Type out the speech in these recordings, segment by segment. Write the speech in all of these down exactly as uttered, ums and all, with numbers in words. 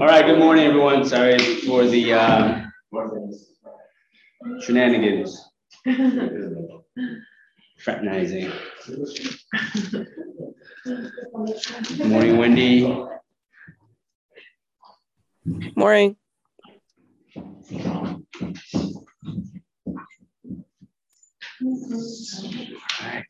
All right, good morning, everyone. Sorry for the uh, shenanigans. Fraternizing. Good morning, Wendy. Morning. All right.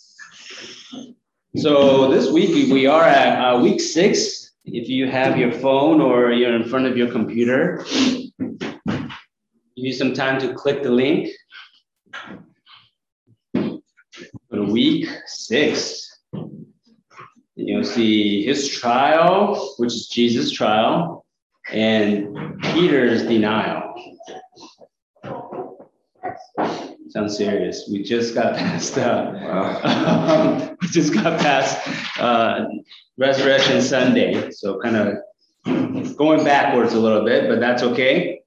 So this week we, we are at uh, week six. If you have your phone or you're in front of your computer, give you some time to click the link. Go to week six. You'll see his trial, which is Jesus' trial, and Peter's denial. Sounds serious. We just got past. Uh, wow. um, we just got past uh, Resurrection Sunday, so kind of going backwards a little bit, but that's okay.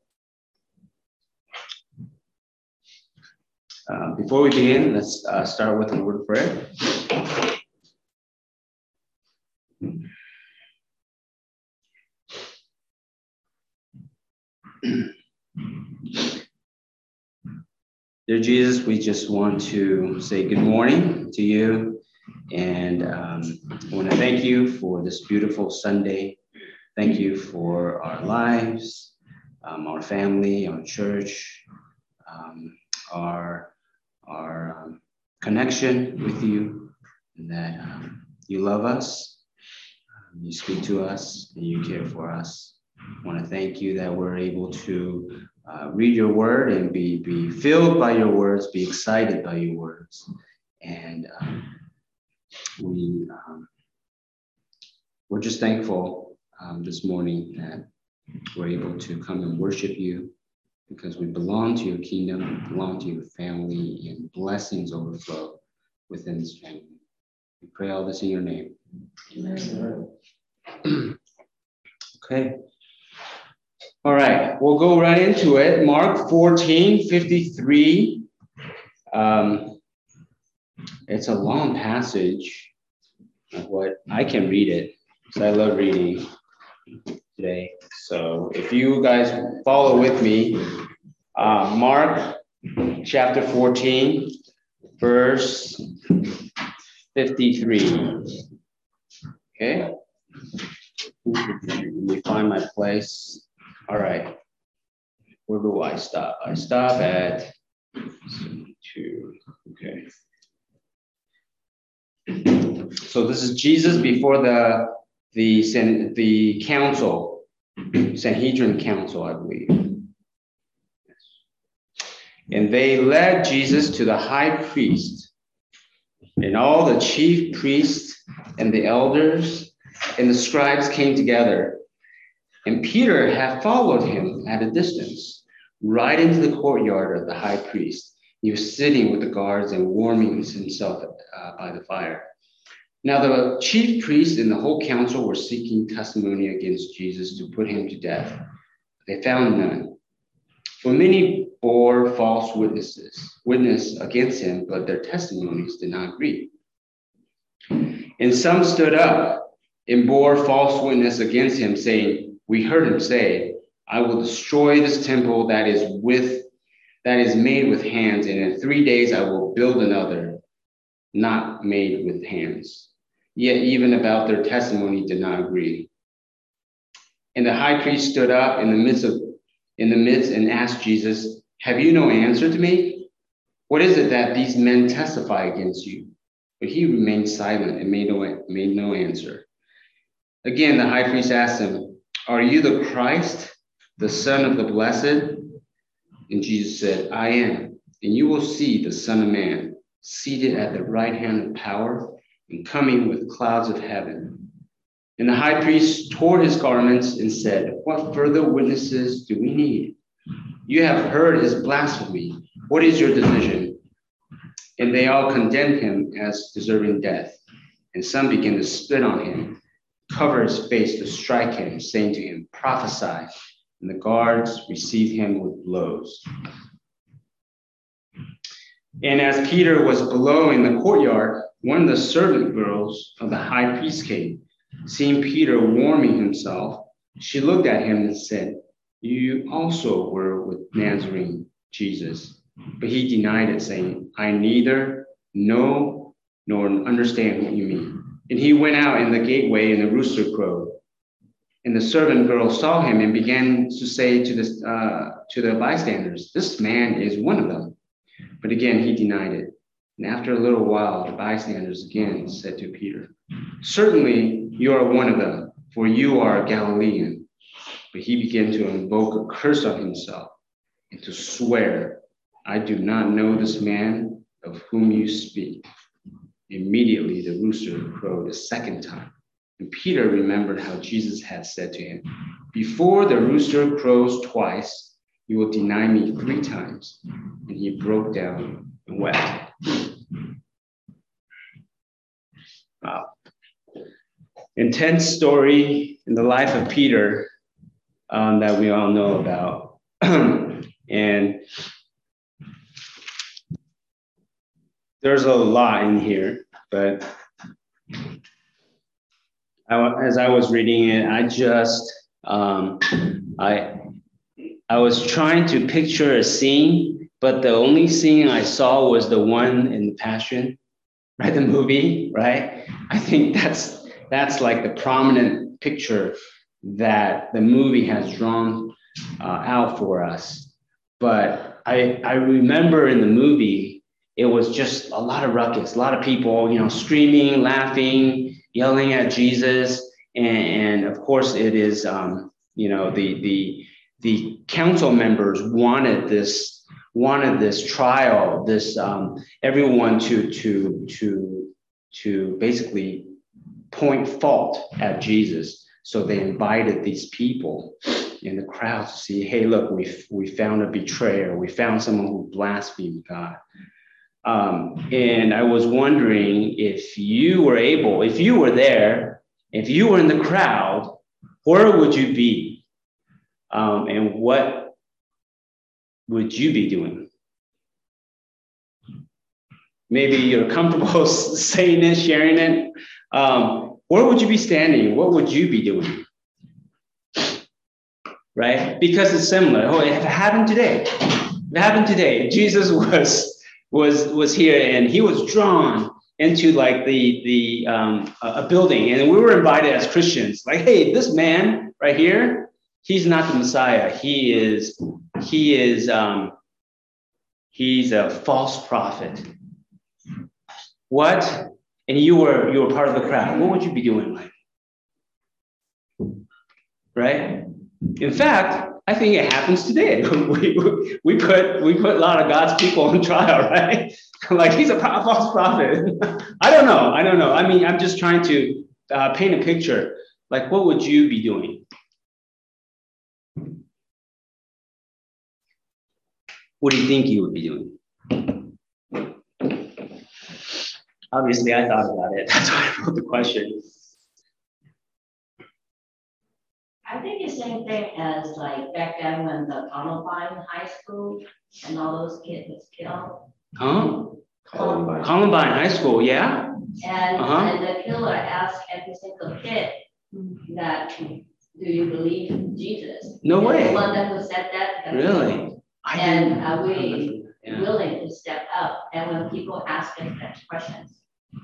Uh, before we begin, let's uh, start with a word of prayer. Dear Jesus, we just want to say good morning to you. And um, I want to thank you for this beautiful Sunday. Thank you for our lives, um, our family, our church, um, our, our um, connection with you, and that um, you love us, um, you speak to us, and you care for us. I want to thank you that we're able to uh, read your word and be, be filled by your words, be excited by your words. And um, we, um, we're just thankful um, this morning that we're able to come and worship you because we belong to your kingdom, we belong to your family, and blessings overflow within this family. We pray all this in your name. Amen. Okay. All right, we'll go right into it. Mark fourteen fifty-three. Um, it's a long passage of what I can read it because I love reading today. So if you guys follow with me, uh, Mark chapter fourteen, verse fifty-three. Okay. Let me find my place. All right. Where do I stop? I stop at two. Okay. So this is Jesus before the the the council, Sanhedrin council, I believe. And they led Jesus to the high priest, and all the chief priests and the elders and the scribes came together. And Peter had followed him at a distance, right into the courtyard of the high priest. He was sitting with the guards and warming himself uh, by the fire. Now the chief priests and the whole council were seeking testimony against Jesus to put him to death. They found none. For many bore false witnesses, witness against him, but their testimonies did not agree. And some stood up and bore false witness against him, saying, "We heard him say, I will destroy this temple that is with that is made with hands, and in three days I will build another, not made with hands." Yet even about their testimony did not agree. And the high priest stood up in the midst of in the midst and asked Jesus, "Have you no answer to me? What is it that these men testify against you?" But he remained silent and made no, made no answer. Again, the high priest asked him, "Are you the Christ, the Son of the Blessed?" And Jesus said, "I am, and you will see the Son of Man seated at the right hand of power and coming with clouds of heaven." And the high priest tore his garments and said, "What further witnesses do we need? You have heard his blasphemy. What is your decision?" And they all condemned him as deserving death. And some began to spit on him, cover his face to strike him, saying to him, "Prophesy." And the guards received him with blows. And as Peter was below in the courtyard, one of the servant girls of the high priest came. Seeing Peter warming himself She looked at him and said, "You also were with Nazarene Jesus." But he denied it, saying, "I neither know nor understand what you mean." And he went out in the gateway, and the rooster crowed. And the servant girl saw him and began to say to, this, uh, to the bystanders, "This man is one of them." But again, he denied it. And after a little while, the bystanders again said to Peter, "Certainly you are one of them, for you are a Galilean." But he began to invoke a curse on himself and to swear, "I do not know this man of whom you speak." Immediately the rooster crowed a second time. And Peter remembered how Jesus had said to him, "Before the rooster crows twice, you will deny me three times." And he broke down and wept. Wow. Intense story in the life of Peter um, that we all know about. And there's a lot in here, but I, as I was reading it, I just, um, I, I was trying to picture a scene, but the only scene I saw was the one in the Passion, right? The movie, right? I think that's, that's like the prominent picture that the movie has drawn uh, out for us. But I, I remember in the movie, it was just a lot of ruckus, a lot of people, you know, screaming, laughing, yelling at Jesus. And, and of course it is, um, you know, the, the, the council members wanted this, wanted this trial, this, um, everyone to, to, to, to basically point fault at Jesus. So they invited these people in the crowd to see, hey, look, we we found a betrayer. We found someone who blasphemed God. Um, and I was wondering if you were able, if you were there, if you were in the crowd, where would you be? Um, and what would you be doing? Maybe you're comfortable saying it, sharing it. Um, where would you be standing? What would you be doing? Right? Because it's similar. Oh, it happened today. It happened today. Jesus was was was here, and he was drawn into like the the um, a building, and we were invited as Christians. Like, hey, this man right here, he's not the Messiah. He is he is um, he's a false prophet. What? And you were you were part of the crowd. What would you be doing, like? Right? In fact, I think it happens today. we, we put we put a lot of God's people on trial, right? Like he's a false prophet. I don't know. I don't know. I mean, I'm just trying to uh, paint a picture. Like, what would you be doing? What do you think you would be doing? Obviously, I thought about it. That's why I wrote the question. I think the same thing as like back then when the Columbine High School and all those kids was killed. Huh? Columbine. Columbine High School, yeah. And, uh-huh. and the killer asked every single kid that, do you believe in Jesus? No and way. The one that who said that. Really? I and are we yeah. willing to step up? And when people ask us that questions.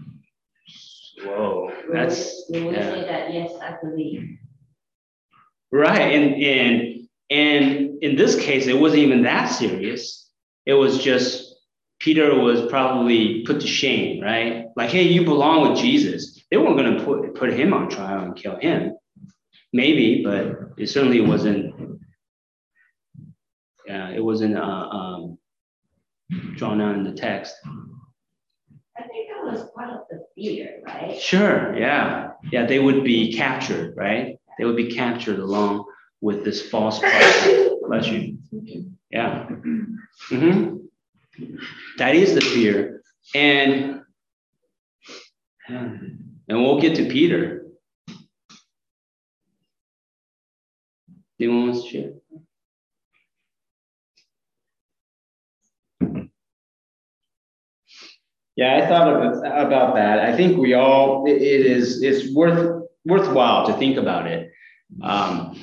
Whoa, that's. We, we yeah. say that, yes, I believe. Right, and and and in this case, it wasn't even that serious. It was just Peter was probably put to shame, right? Like, hey, you belong with Jesus. They weren't going to put put him on trial and kill him, maybe, but it certainly wasn't. Yeah, it wasn't uh, um, drawn out in the text. I think that was part of the fear, right? Sure, yeah, yeah. They would be captured, right? They would be captured along with this false prophet. Bless you. Yeah. Mm-hmm. That is the fear. And, and we'll get to Peter. Anyone wants to share? Yeah, I thought of, about that. I think we all, it, it is, it's worth, worthwhile to think about it. Um,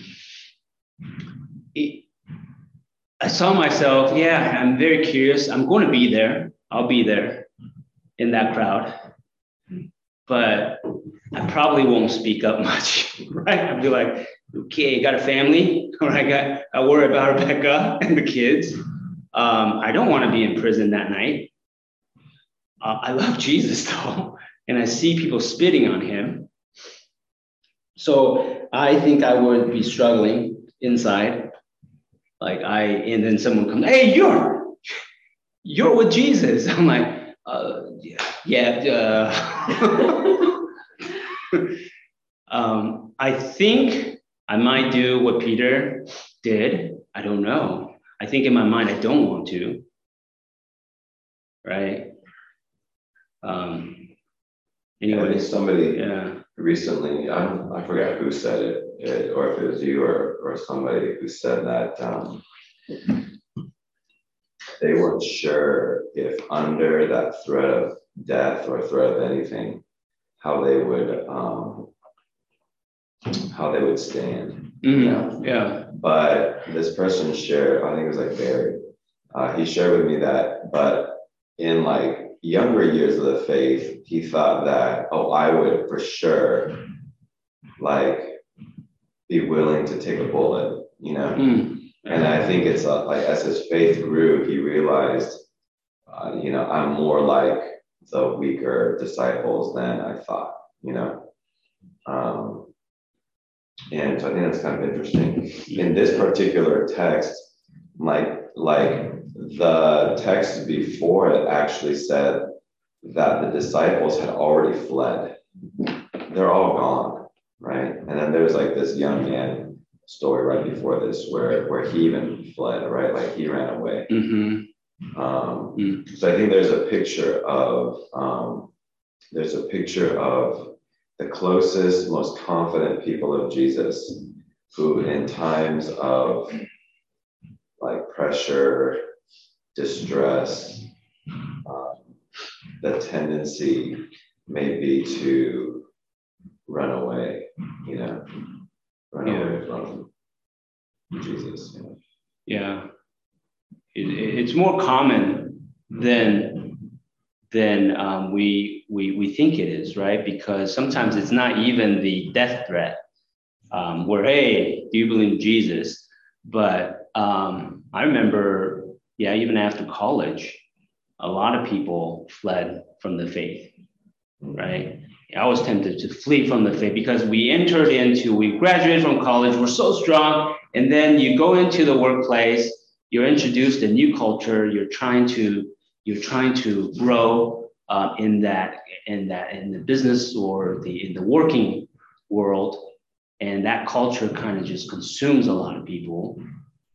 it, I saw myself, yeah, I'm very curious. I'm going to be there. I'll be there in that crowd. But I probably won't speak up much, right? I'll be like, okay, got a family, or I got, I worry about Rebecca and the kids. Um, I don't want to be in prison that night. Uh, I love Jesus though, and I see people spitting on him. So I think I would be struggling inside. Like I, and then someone comes, hey, you're, you're with Jesus. I'm like, uh, yeah, yeah. Uh, um, I think I might do what Peter did. I don't know. I think in my mind, I don't want to, right? Um, anyway, I think somebody yeah. recently, I don't, I forgot who said it, it, or if it was you or, or somebody who said that um, they weren't sure if under that threat of death or threat of anything, how they would um, how they would stand. Mm, you know? Yeah. But this person shared, I think it was like Barry, uh, he shared with me that, but in like younger years of the faith, he thought that, oh, I would for sure like be willing to take a bullet, you know? Mm. And I think it's uh, like as his faith grew, he realized, uh, you know, I'm more like the weaker disciples than I thought, you know? Um, and so I think that's kind of interesting. In this particular text, like, like the text before it actually said that the disciples had already fled. They're all gone, right? And then there's like this young man story right before this where, where he even fled, right? Like he ran away. Mm-hmm. Um, Mm. So I think there's a picture of, um, there's a picture of the closest, most confident people of Jesus who in times of like pressure, distress, um, the tendency may be to run away, you know, run Yeah. away from Jesus. You know? Yeah. It, it, it's more common than than um, we we we think it is, right? Because sometimes it's not even the death threat, um, where hey, do you believe in Jesus? But um, I remember, yeah, even after college, a lot of people fled from the faith, right? I was tempted to flee from the faith because we entered into, we graduated from college, we're so strong, and then you go into the workplace, you're introduced to new culture, you're trying to, you're trying to grow uh, in that, in that, in the business or the, in the working world, and that culture kind of just consumes a lot of people,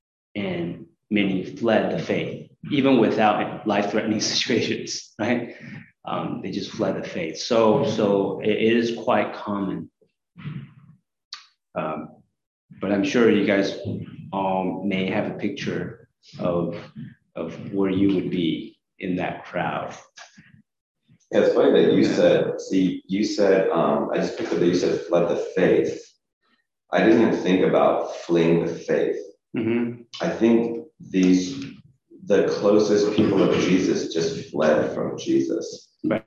and many fled the faith, even without life-threatening situations, right? Um, they just fled the faith. So, so it is quite common. Um, but I'm sure you guys um, may have a picture of, of where you would be in that crowd. Yeah, it's funny that you said, see, you said, um, I just picked up that you said fled the faith. I didn't even think about fleeing the faith. Mm-hmm. I think these, the closest people of Jesus just fled from Jesus. Right.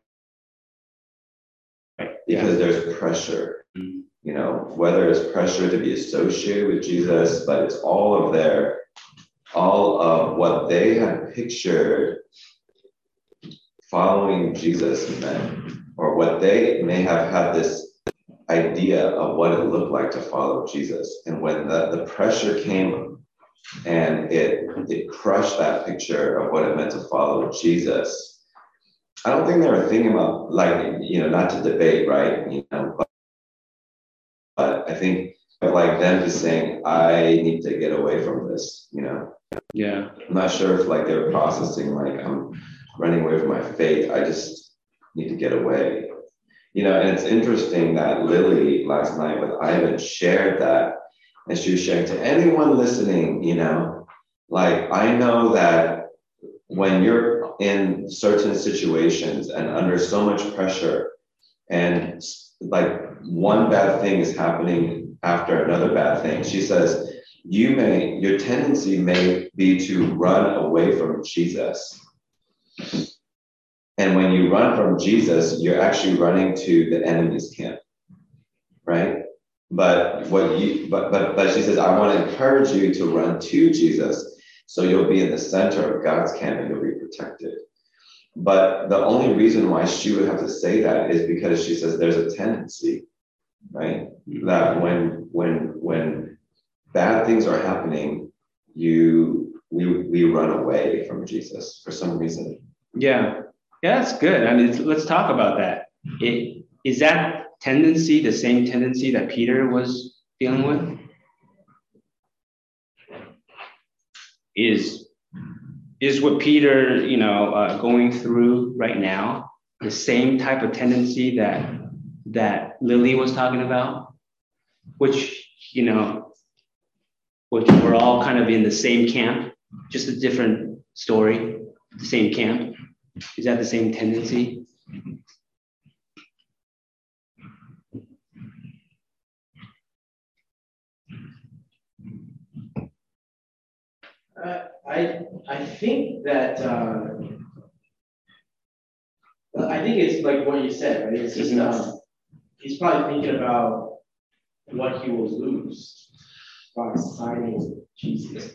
Because yeah. There's pressure, mm-hmm. you know, whether it's pressure to be associated with Jesus, but it's all of their, all of what they had pictured following Jesus meant, or what they may have had this idea of what it looked like to follow Jesus. And when the, the pressure came and it, it crushed that picture of what it meant to follow Jesus, I don't think they were thinking about, like, you know, not to debate, right? You know, but, but I think like them just saying, I need to get away from this, you know? Yeah. I'm not sure if like they were processing, like, I'm running away from my faith. I just need to get away. You know, and it's interesting that Lily last night with Ivan shared that, and she was sharing to anyone listening, you know, like, I know that when you're in certain situations and under so much pressure and like one bad thing is happening after another bad thing. She says, you may, your tendency may be to run away from Jesus. And when you run from Jesus, you're actually running to the enemy's camp, right? But what you, but but but she says, I want to encourage you to run to Jesus, so you'll be in the center of God's camp and you'll be protected. But the only reason why she would have to say that is because she says there's a tendency, right? That when when when bad things are happening, you we we run away from Jesus for some reason. Yeah, yeah, that's good. I mean, let's talk about that. It, is that tendency the same tendency that Peter was dealing with? Is is what Peter, you know, uh, going through right now the same type of tendency that that Lily was talking about, which, you know, which we're all kind of in the same camp, just a different story, the same camp. Is that the same tendency? Uh, I I think that uh, I think it's like what you said, right? It's just um, he's probably thinking about what he will lose by signing Jesus.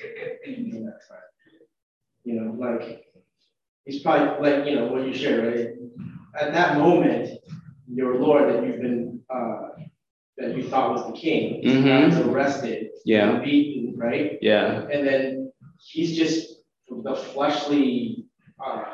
You know, like he's probably like, you know, what you shared, right? At that moment, your Lord that you've been uh, that you thought was the king, mm-hmm. was arrested, yeah, and beaten, right? Yeah, and then he's just the fleshly, uh,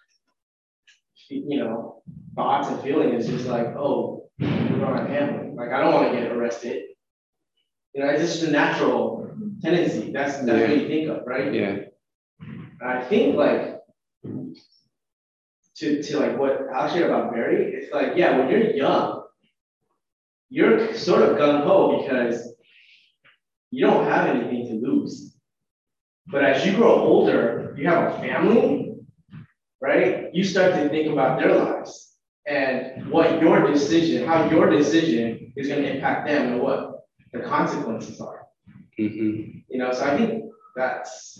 you know, thoughts and feelings is just like, oh, we're on a family. Like, I don't want to get arrested. You know, it's just a natural tendency. That's, that's yeah. what you think of, right? Yeah. And I think, like, to, to like what Al shared about Barry, it's like, yeah, when you're young, you're sort of gung-ho because you don't have anything to lose. But as you grow older, you have a family, right? You start to think about their lives and what your decision, how your decision is going to impact them and what the consequences are. Mm-hmm. You know, so I think that's,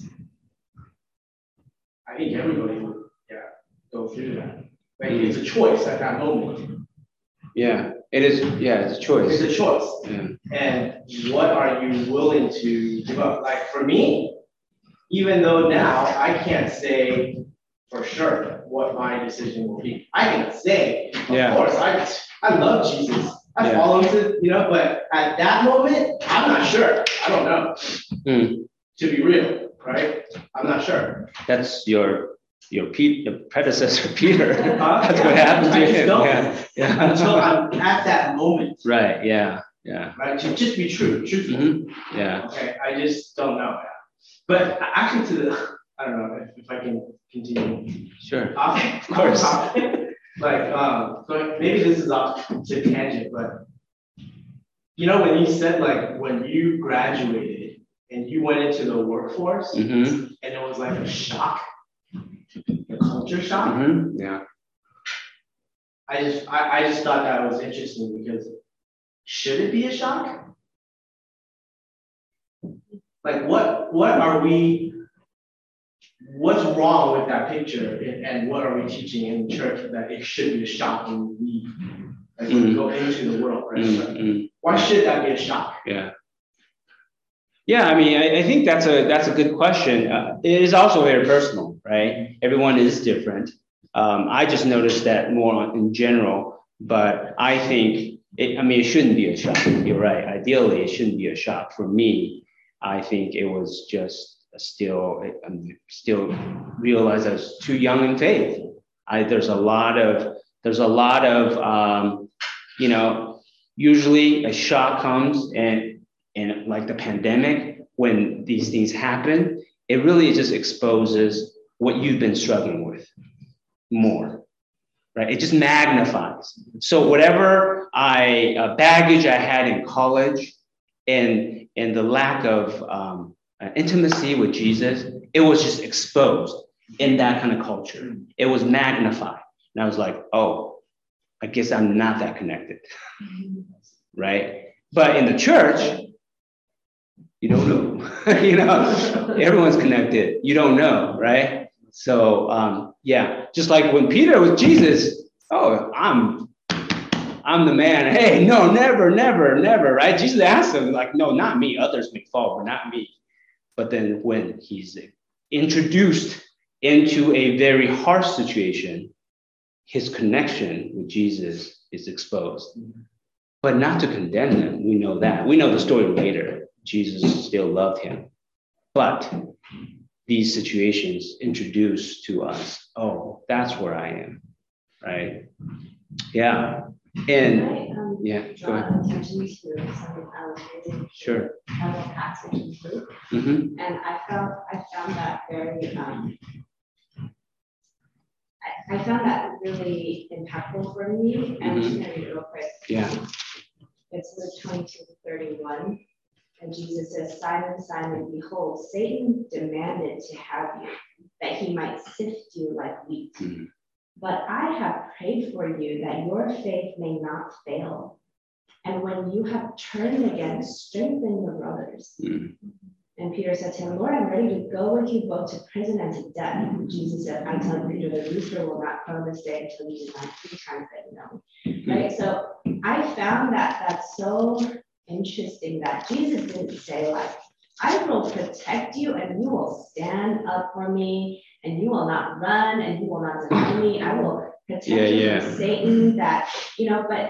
I think everybody would, yeah, go through that. Like, mm-hmm. It's a choice at that moment. Yeah, it is. Yeah, it's a choice. It's a choice. Yeah. And what are you willing to give up? Like, for me, even though now I can't say for sure what my decision will be. I can say, of yeah. course, I I love Jesus. I yeah. follow him to, you know, but at that moment, I'm not sure. I don't know. Mm. To be real, right? I'm not sure. That's your your, Pete, your predecessor, Peter. Uh, That's yeah. what happened to I him. Yeah. Yeah. Until I'm at that moment. Right, yeah, yeah. Right, to just be true, truthful. Mm-hmm. Yeah. Okay, I just don't know. But actually, to the, I don't know if, if I can continue. Sure. Okay, of course. Like, um, so maybe this is off to tangent, but you know, when you said like when you graduated and you went into the workforce, mm-hmm. and it was like a shock, a culture shock. Mm-hmm. Yeah. I just, I, I just thought that was interesting because should it be a shock? Like, what what are we, what's wrong with that picture, and, and what are we teaching in church that it should be a shock when we leave, like when mm. we go into the world, right? Mm-hmm. Like, why should that be a shock? Yeah. Yeah, I mean, I, I think that's a that's a good question. Uh, it is also very personal, right? Everyone is different. Um, I just noticed that more in general, but I think, it, I mean, it shouldn't be a shock. You're right. Ideally, it shouldn't be a shock for me. I think it was just still, I'm still realized I was too young in faith. I, there's a lot of, there's a lot of, um, you know, usually a shock comes and, and like the pandemic, when these things happen, it really just exposes what you've been struggling with more, right? It just magnifies. So whatever I, uh, baggage I had in college and, and the lack of um, intimacy with Jesus, it was just exposed in that kind of culture. It was magnified. And I was like, oh, I guess I'm not that connected, right? But in the church, you don't know. You know, everyone's connected. You don't know, right? So um, yeah, just like when Peter was Jesus, oh, I'm I'm the man. Hey, no, never, never, never, right? Jesus asked him, like, no, not me. Others may fall, but not me. But then when he's introduced into a very harsh situation, his connection with Jesus is exposed. But not to condemn him. We know that. We know the story later. Jesus still loved him. But these situations introduce to us, oh, that's where I am, right? Yeah. And I, um, yeah, go draw ahead. attention to something I was reading. Sure. A passage in Luke, Mm-hmm. and I found I found that very um, I, I found that really impactful for me. And I'm just gonna read it real quick. Yeah. It's Luke twenty-two to thirty-one. And Jesus says, Simon, Simon, behold, Satan demanded to have you, that he might sift you like wheat. Mm-hmm. But I have prayed for you that your faith may not fail. And when you have turned again, strengthen your brothers. Mm-hmm. And Peter said to him, Lord, I'm ready to go with you both to prison and to death. And Jesus said, I tell you, Peter, the rooster will not crow this day until you deny three times that you know me. Mm-hmm. Right? So I found that that's so interesting that Jesus didn't say, like, I will protect you and you will stand up for me and you will not run and you will not deny me. I will protect yeah, you yeah. from Satan, that, you know, but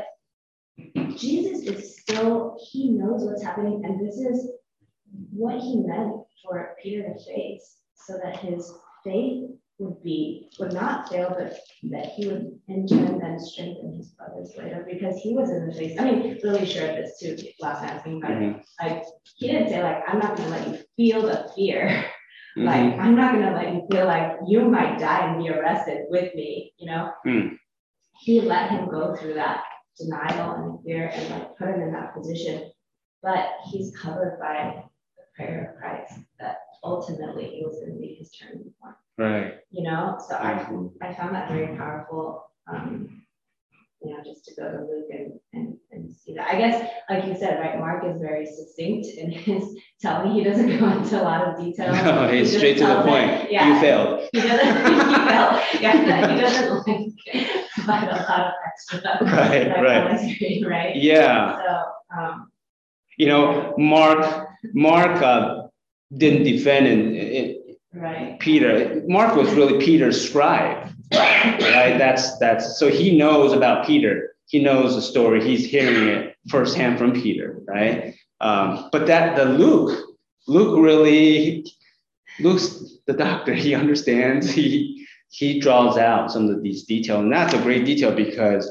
Jesus is still, he knows what's happening. And this is what he meant for Peter to face, so that his faith would be, would not fail, but that he would in turn then strengthen his brothers later, because he was in the face. I mean, Lily shared this too last night, but mm-hmm. like, he didn't say, like, I'm not gonna let you feel the fear. Mm-hmm. Like, I'm not gonna let you feel like you might die and be arrested with me, you know? Mm. He let him go through that denial and fear and like put him in that position, but he's covered by the prayer of Christ that ultimately it was gonna be his turning point. Right. You know, so I I found that very powerful. Um, you know, just to go to Luke and, and, and see that. I guess, like you said, right, Mark is very succinct in his telling. He doesn't go into a lot of detail. No, he's he straight to the point. It, yeah, you failed. He doesn't, he failed. Yeah, he doesn't like provide a lot of extra. Right, like, right. Right. Yeah. So, um, you know, Mark, Mark uh, didn't defend in, in right. Peter. Mark was really Peter's scribe, right? That's that's so he knows about Peter. He knows the story. He's hearing it firsthand from Peter, right? Um, but that the Luke, Luke really, Luke's the doctor. He understands. He he draws out some of these details, and that's a great detail because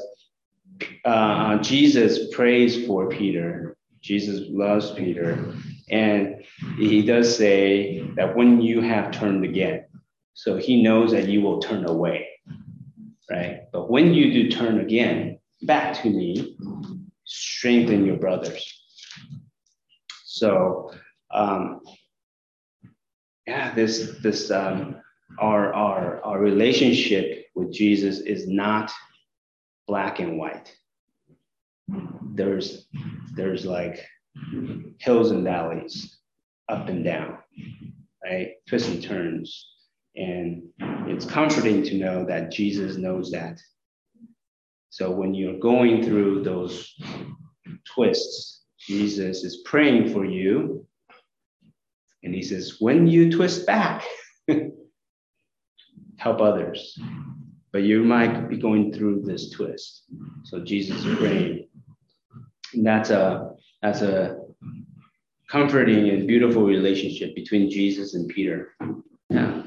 uh, Jesus prays for Peter. Jesus loves Peter. And he does say that when you have turned again, so he knows that you will turn away, right? But when you do turn again back to me, strengthen your brothers. So, um, yeah, this this um, our our our relationship with Jesus is not black and white. There's there's like hills and valleys, up and down, right? Twists and turns. And it's comforting to know that Jesus knows that. So when you're going through those twists, Jesus is praying for you. And he says, when you twist back, help others. But you might be going through this twist. So Jesus is praying. And that's a That's a comforting and beautiful relationship between Jesus and Peter. Yeah.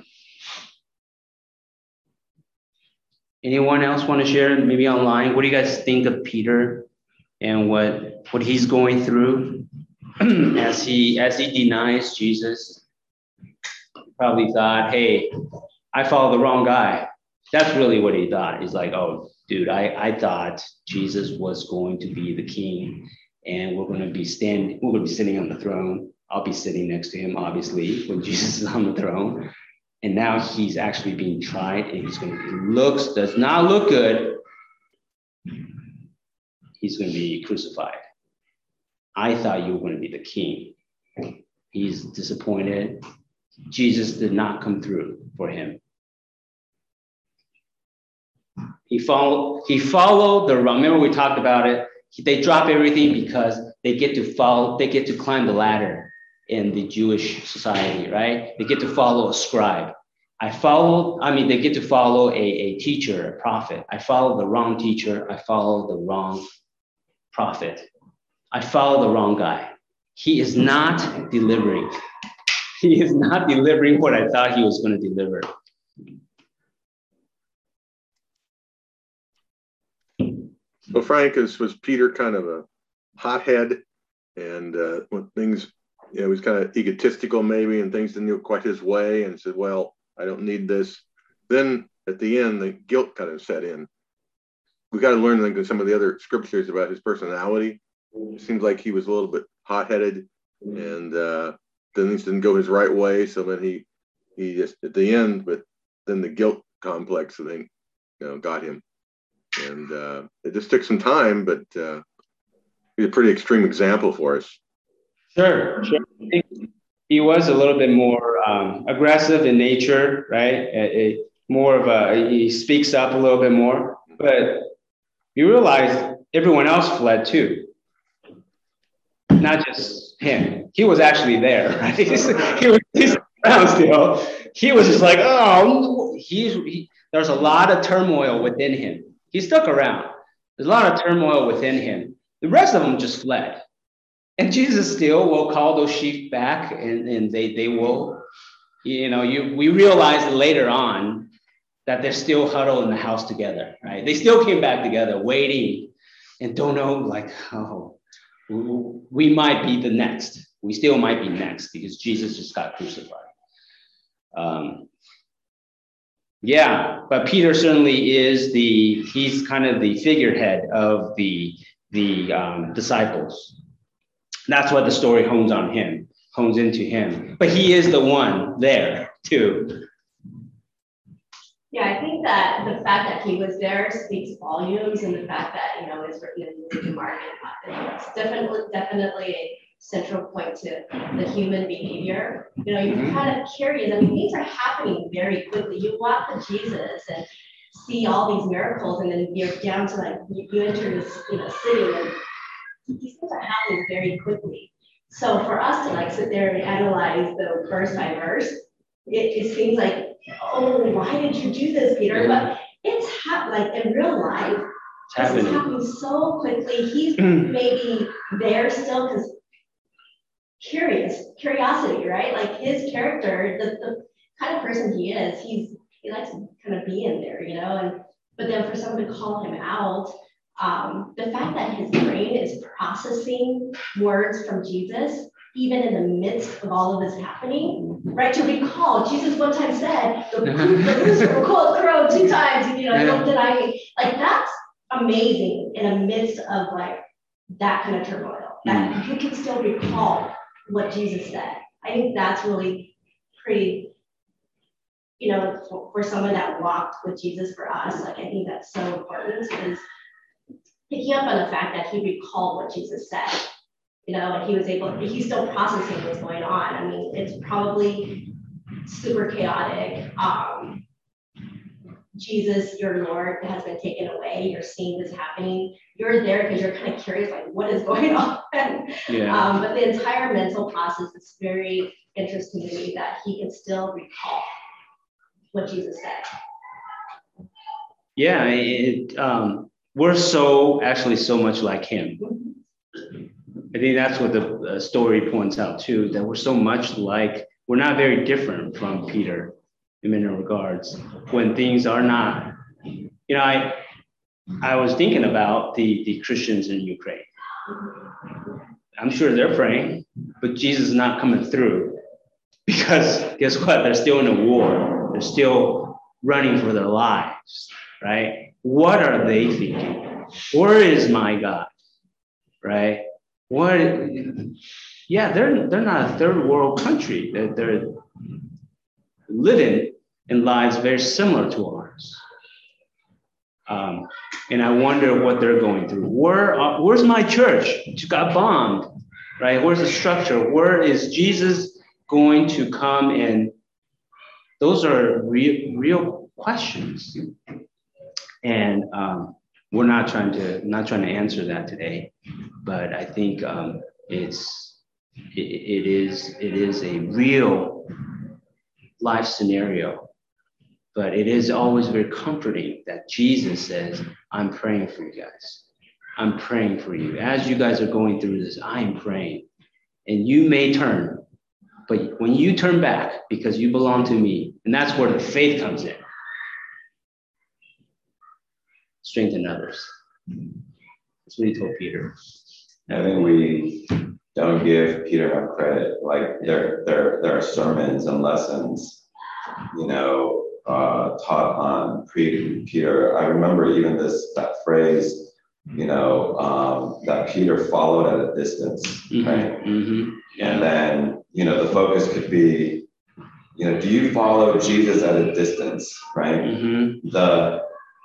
Anyone else want to share, maybe online? What do you guys think of Peter and what what he's going through as he as he denies Jesus? Probably thought, hey, I followed the wrong guy. That's really what he thought. He's like, oh, dude, I, I thought Jesus was going to be the king. And we're going to be standing, we're going to be sitting on the throne. I'll be sitting next to him, obviously, when Jesus is on the throne. And now he's actually being tried, and he's going to, he looks, does not look good. He's going to be crucified. I thought you were going to be the king. He's disappointed. Jesus did not come through for him. He followed, he followed the wrong. Remember we talked about it. They drop everything because they get to follow, they get to climb the ladder in the Jewish society, right? They get to follow a scribe. I followed, I mean, they get to follow a, a teacher, a prophet. I followed the wrong teacher. I followed the wrong prophet. I followed the wrong guy. He is not delivering. He is not delivering what I thought he was going to deliver. Well, Frank, is, was Peter kind of a hothead, and uh, when things, you know, he was kind of egotistical maybe, and things didn't go quite his way, and said, well, I don't need this. Then at the end, the guilt kind of set in. We got to learn like some of the other scriptures about his personality. It seems like he was a little bit hot-headed, and uh, things didn't go his right way. So then he, he just at the end, but then the guilt complex, I think, you know, got him. And uh, it just took some time, but uh, he's a pretty extreme example for us. Sure, sure. I think he was a little bit more um, aggressive in nature, right? A, a, more of a, he speaks up a little bit more, but you realize everyone else fled too. Not just him. He was actually there, right? he was he's around still. He was just like, oh, he's, he, there's a lot of turmoil within him. He stuck around. There's a lot of turmoil within him. The rest of them just fled. And Jesus still will call those sheep back, and, and they, they will, you know, you we realize later on that they're still huddled in the house together, right? They still came back together, waiting, and don't know, like, oh, we might be the next. We still might be next because Jesus just got crucified. Um, Yeah, but Peter certainly is the, he's kind of the figurehead of the, the um, disciples. That's what the story hones on him, hones into him. But he is the one there too. Yeah, I think that the fact that he was there speaks volumes, and the fact that, you know, it's written in the Mark, it's definitely, definitely a central point to the human behavior. You know, you're mm-hmm. kind of curious. I mean, things are happening very quickly. You walk with Jesus and see all these miracles, and then you're down to like, you, you enter this, you know, city, and these things are happening very quickly. So for us to like sit there and analyze the verse by verse, it, it seems like, oh, why did you do this, Peter? Mm-hmm. But it's ha- like in real life, it's this is happening so quickly. He's maybe there still because curious, curiosity, right? Like his character, the, the kind of person he is, he's he likes to kind of be in there, you know. And but then for someone to call him out, um, the fact that his brain is processing words from Jesus, even in the midst of all of this happening, right? To recall, Jesus one time said, the, the rooster will crow two times, and, you know, don't deny me. Like that's amazing in the midst of like that kind of turmoil, that mm. you can still recall what Jesus said. I think that's really pretty, you know, for, for someone that walked with Jesus for us, like I think that's so important, is picking up on the fact that he recalled what Jesus said, you know, and he was able, he's still processing what's going on. I mean, it's probably super chaotic. Um, Jesus, your Lord, has been taken away. You're seeing this happening. You're there because you're kind of curious, like, what is going on? Yeah. Um, but the entire mental process is very interesting to me that he can still recall what Jesus said. Yeah, it, um, we're so, actually so much like him. I think that's what the uh, story points out too, that we're so much like, we're not very different from Peter in many regards when things are not, you know, I I was thinking about the, the Christians in Ukraine. I'm sure they're praying, but Jesus is not coming through because guess what? They're still in a war. They're still running for their lives, right? What are they thinking? Where is my God, right? What? Yeah, they're they're not a third world country. They're, they're living in lives very similar to ours. Um, and I wonder what they're going through. Where, uh, where's my church? It got bombed. right? Where's the structure? Where is Jesus going to come? And those are real, real questions. And um, we're not trying to not trying to answer that today, but I think um, it's it, it is it is a real life scenario. But it is always very comforting that Jesus says, "I'm praying for you guys. I'm praying for you. As you guys are going through this, I am praying. And you may turn, but when you turn back, because you belong to me," and that's where the faith comes in. Strengthen others. That's what he told Peter. I think we don't give Peter enough credit. Like there, there, there are sermons and lessons, you know, uh, taught on Peter. I remember even this that phrase, you know, um, that Peter followed at a distance, Mm-hmm, right? Mm-hmm. Yeah. And then, you know, the focus could be, you know, do you follow Jesus at a distance, right? Mm-hmm. The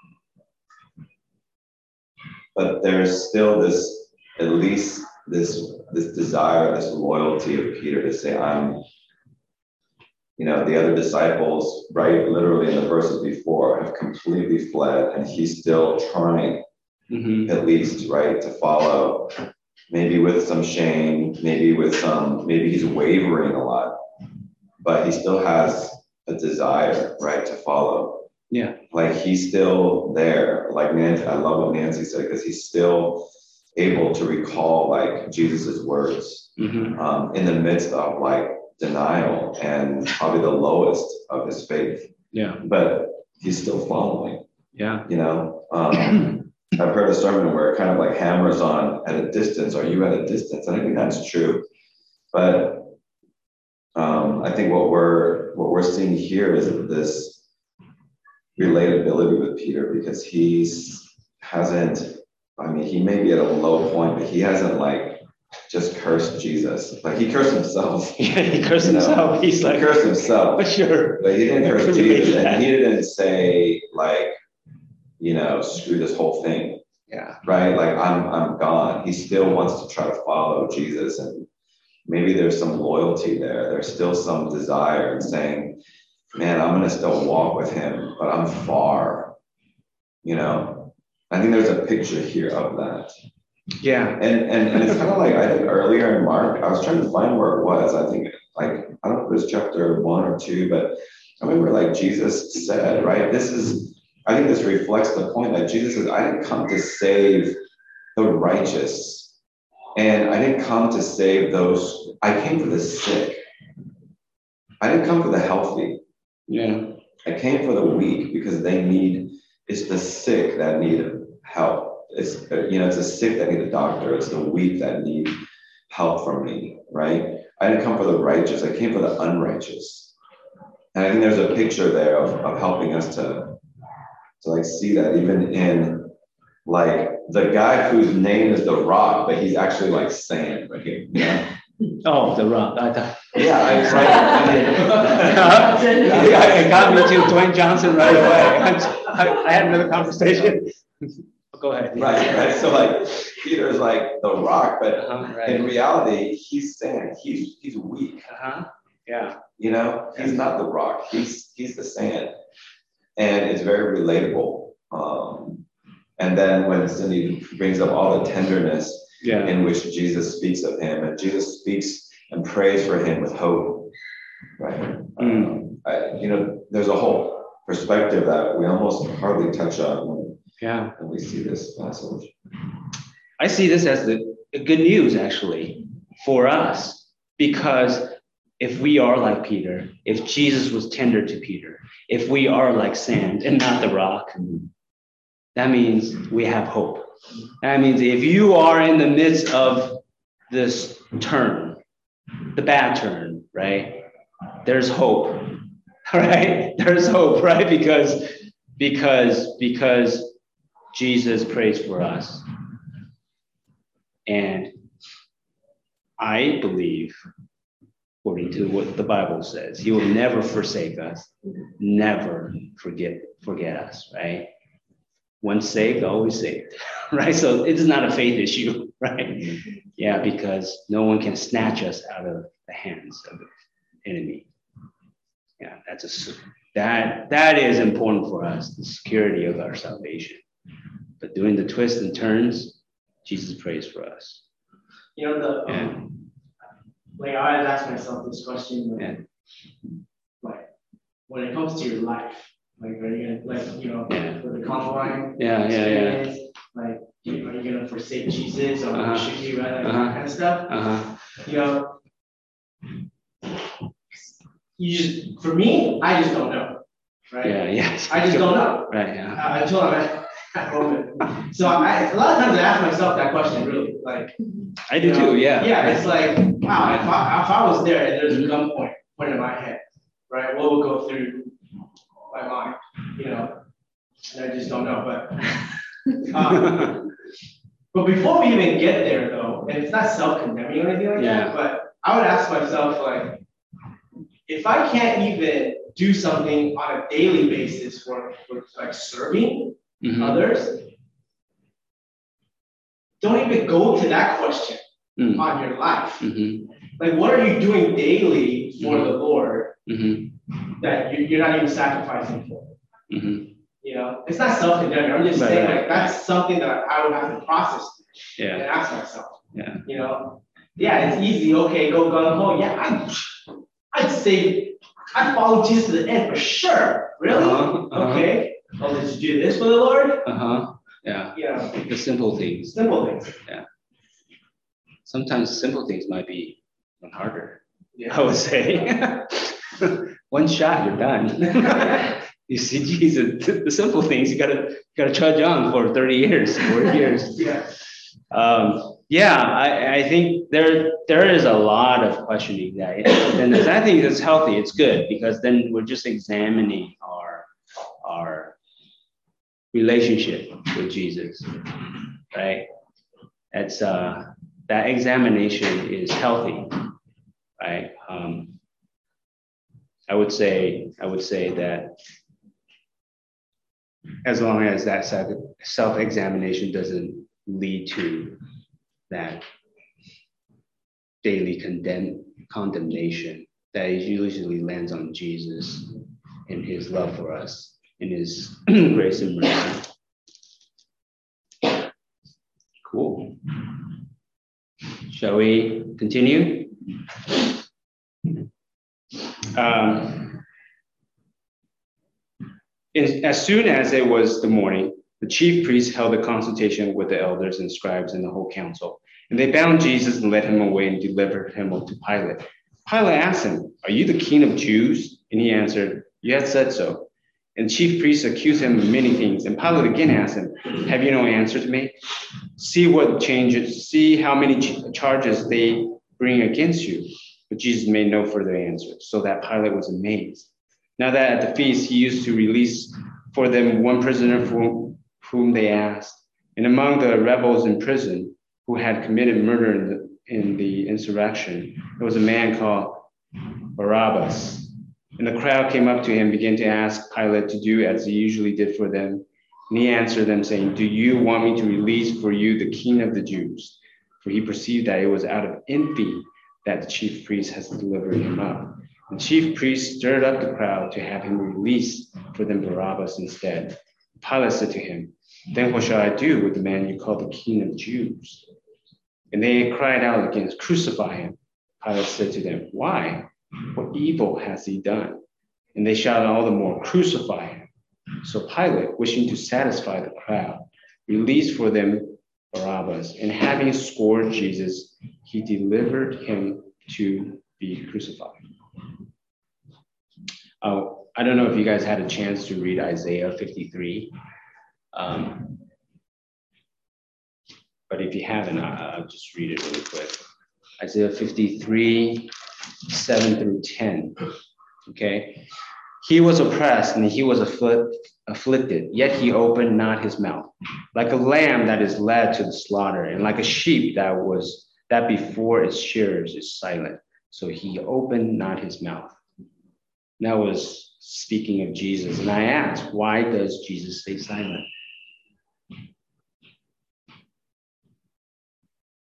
but there's still this, at least this this desire, this loyalty of Peter to say, I'm, you know, the other disciples, right, literally in the verses before, have completely fled, and he's still trying, Mm-hmm. at least, right, to follow, maybe with some shame, maybe with some, maybe he's wavering a lot, but he still has a desire, right, to follow. Yeah. Like he's still there. Like Nancy, I love what Nancy said, because he's still able to recall like Jesus's words Mm-hmm. um, in the midst of like denial and probably the lowest of his faith. Yeah. But he's still following. Yeah. You know, um, I've heard a sermon where it kind of like hammers on at a distance. Are you at a distance? And I think that's true. But um, I think what we're what we're seeing here is this relatability with Peter, because he's hasn't, I mean, he may be at a low point, but he hasn't like just cursed Jesus. Like he cursed himself. Yeah, he cursed You know, himself. He's he like, cursed himself. for sure. But he didn't I curse really hate Jesus. that. And he didn't say like, you know, screw this whole thing. Yeah. Right? Like I'm I'm gone. He still wants to try to follow Jesus. And maybe there's some loyalty there. There's still some desire in saying, man, I'm gonna still walk with him, but I'm far. You know, I think there's a picture here of that. Yeah. And and, and it's kind of like I think earlier in Mark, I was trying to find where it was. I think like I don't know if it was chapter one or two, but I remember like Jesus said, right? This is I think this reflects the point that Jesus says, I didn't come to save the righteous, and I didn't come to save those. I came for the sick. I didn't come for the healthy. Yeah. I came for the weak, because they need, it's the sick that need help. It's, you know, it's the sick that need a doctor. It's the weak that need help from me, right? I didn't come for the righteous. I came for the unrighteous. And I think there's a picture there of, of helping us to, to like see that even in like the guy whose name is the rock, but he's actually like sand right here, you know? Oh, the rock. I thought. Yeah, I was like, I mean, it got me to Dwayne Johnson right away. I, I had another conversation. Go ahead. right, right. So like Peter's like the rock, but Uh-huh, right. in reality, he's sand. He's he's weak. Uh-huh. Yeah. You know, he's not the rock. He's he's the sand, and it's very relatable. Um, and then when Cindy brings up all the tenderness Yeah. in which Jesus speaks of him, and Jesus speaks and prays for him with hope, right? Mm. Um, I, you know, there's a whole perspective that we almost hardly touch on when, Yeah. when we see this passage. I see this as the, the good news actually for us, because if we are like Peter, if Jesus was tender to Peter, if we are like sand and not the rock, that means we have hope. That means if you are in the midst of this turn, the bad turn, right? There's hope, right? There's hope, right? Because, because, because Jesus prays for us. And I believe, according to what the Bible says, he will never forsake us, never forget, forget us, right? Once saved, always saved, right? So it is not a faith issue, right? Yeah, because no one can snatch us out of the hands of the enemy. Yeah, that's a that that is important for us, the security of our salvation. But during the twists and turns, Jesus prays for us. You know, the Yeah. um, like I always ask myself this question, like, Yeah. like when it comes to your life, like are you gonna like you know Yeah. for the combine Yeah, yeah, yeah. experience, like you- are you gonna forsake Jesus or Uh-huh. should you, right? Like Uh-huh. that kind of stuff. Uh-huh. You know, you just for me, I just don't know, right? Yeah, yes. I just don't know Right, yeah. uh, until I'm at, at home. So I, a lot of times I ask myself that question, really, like. I do You know, too, yeah. Yeah, it's like, wow, if I, if I was there and there's a Mhm. gun point pointed at my head, right, what would go through my mind, you know? And I just don't know, but, um, but before we even get there though, and it's not self-condemning or anything like Yeah. that, but I would ask myself like, if I can't even do something on a daily basis for, for like serving Mhm. others, don't even go to that question Mm. on your life. Mhm. Like, what are you doing daily for the Lord Mhm. that you, you're not even sacrificing for? Mhm. You know, it's not self-condemning. I'm just Right, saying, right. like, that's something that I would have to process and Yeah. ask myself. Yeah. You know, yeah, it's easy. Okay, go gung ho. Yeah, I, I'd say I'd follow Jesus to the end for sure. Really? Uh-huh, uh-huh. Okay. Oh, did you do this for the Lord? Uh-huh. Yeah. You know, The simple things. simple things. Sometimes simple things might be harder, Yeah. I would say. One shot, you're done. You see, Jesus, the simple things you gotta you gotta trudge on for thirty years, forty years. Yeah. Um, yeah, I, I think there there is a lot of questioning that, and I think it's healthy. It's good because then we're just examining our our relationship with Jesus, right? It's uh that examination is healthy, right? Um, I would say I would say that as long as that self-examination doesn't lead to that daily condemn, condemnation, that usually lands on Jesus and his love for us, and his grace and mercy. Cool. Shall we continue? Um, in, as soon as it was the morning, the chief priests held a consultation with the elders and scribes and the whole council. And they bound Jesus and led him away and delivered him up to Pilate. Pilate asked him, "Are you the king of Jews?" And he answered, "You have said so." And chief priests accused him of many things. And Pilate again asked him, "Have you no answer to make? See what changes, see how many ch- charges they bring against you." But Jesus made no further answer, so that Pilate was amazed. Now that at the feast he used to release for them one prisoner for whom they asked. And among the rebels in prison who had committed murder in the, in the insurrection, there was a man called Barabbas. And the crowd came up to him, began to ask Pilate to do as he usually did for them. And he answered them, saying, "Do you want me to release for you the king of the Jews?" For he perceived that it was out of envy that the chief priest has delivered him up. The chief priest stirred up the crowd to have him release for them Barabbas instead. Pilate said to him, "Then what shall I do with the man you call the king of the Jews?" And they cried out against, "Crucify him." Pilate said to them, "Why? What evil has he done?" And they shouted all the more, "Crucify him." So Pilate, wishing to satisfy the crowd, released for them Barabbas, and having scourged Jesus, he delivered him to be crucified. Uh, I don't know if you guys had a chance to read Isaiah fifty-three, um, but if you haven't, I, I'll just read it really quick. Isaiah fifty-three, seven through ten, okay? He was oppressed and he was afflict, afflicted, yet he opened not his mouth. Like a lamb that is led to the slaughter, and like a sheep that was that before its shearers is silent, so he opened not his mouth. That was speaking of Jesus. And I asked, why does Jesus stay silent?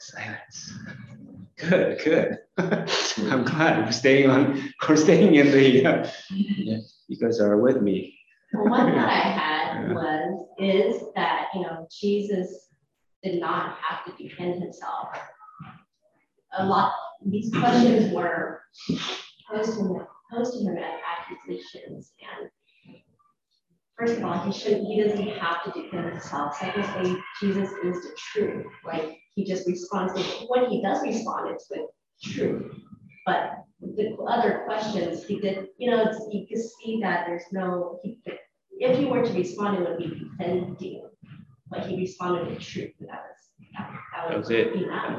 Silence. Good, good. I'm glad we're staying on. We're staying in the. Uh, yeah, you guys are with me. Well, one thought I had was is that you know Jesus did not have to defend himself. A lot. These questions were posed to him, posed to him as accusations, and first of all, he shouldn't. He doesn't have to defend himself. Secondly, Jesus is the truth. Like he just responds with when he does respond, it's with truth. But the other questions, he did. You know, it's, you can see that there's no. He, if he were to respond, it would be defending. But he responded with truth. That was that, that, That was it. Enough.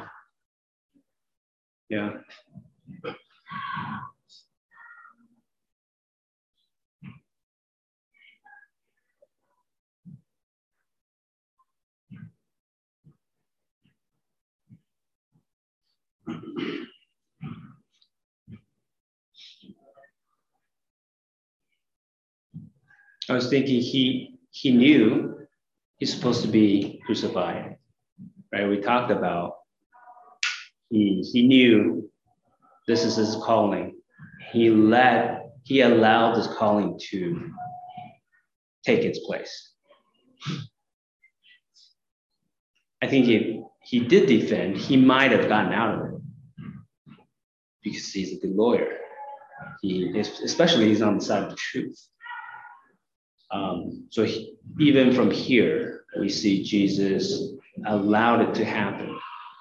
Yeah. I was thinking he he knew he's supposed to be crucified, right? We talked about he he knew this is his calling. He led, he allowed this calling to take its place. I think if he did defend, he might have gotten out of it because he's a good lawyer. He, especially he's on the side of the truth. Um, so he, even from here, we see Jesus allowed it to happen.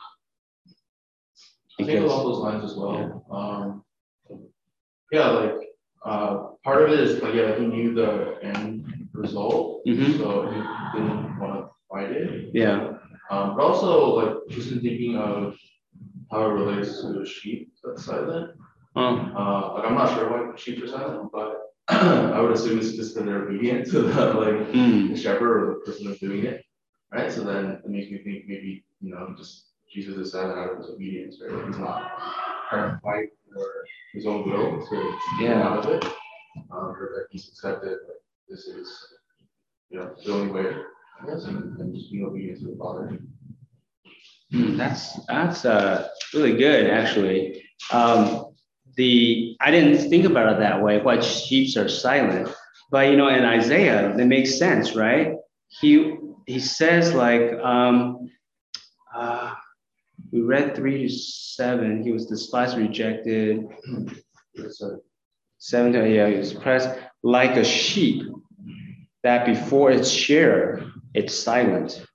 I think along those lines as well. Yeah, um, yeah like uh, part of it is like, yeah, he knew the end result, mm-hmm. so he didn't want to fight it. Yeah. Um, but also, like, just in thinking of how it relates to a sheep that's silent. Oh. Uh, like, I'm not sure why sheep are silent, but I would assume it's just that they're obedient to the like mm. the shepherd or the person who's doing it, right? So then it makes me think maybe you know just Jesus is silent out of his obedience, right? Like he's not trying to fight for his own will to get out of it, um, or that he's accepted like this is you know the only way, I guess, and, and just being obedient to the Father. Mm, that's that's uh, really good, actually. Um, The I didn't think about it that way. Why sheep are silent, but you know, in Isaiah, it makes sense, right? He he says like um, uh, we read three to seven. He was despised, rejected. Seven to yeah, he was pressed like a sheep that before its shearer, it's silent.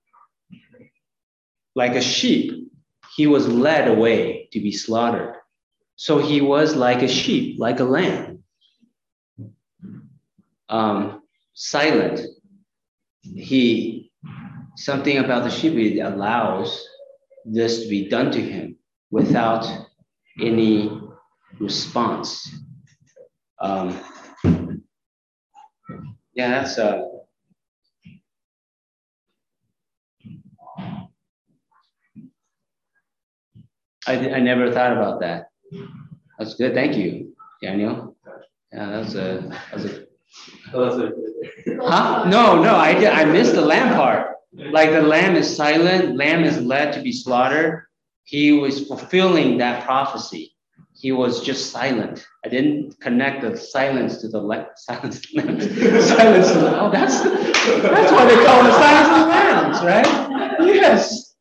Like a sheep, he was led away to be slaughtered. So he was like a sheep, like a lamb, um, silent. He, something about the sheep, it allows this to be done to him without any response. Um, yeah, that's uh, I, I never thought about that. That's good. Thank you, Daniel. Yeah, that was a, that was a, oh, that's a huh? No, no, I did. I missed the lamb part. Like the lamb is silent, lamb is led to be slaughtered. He was fulfilling that prophecy. He was just silent. I didn't connect the silence to the le- silence. silence. To the, oh, that's that's what they call the silence of the lambs, right? Yes.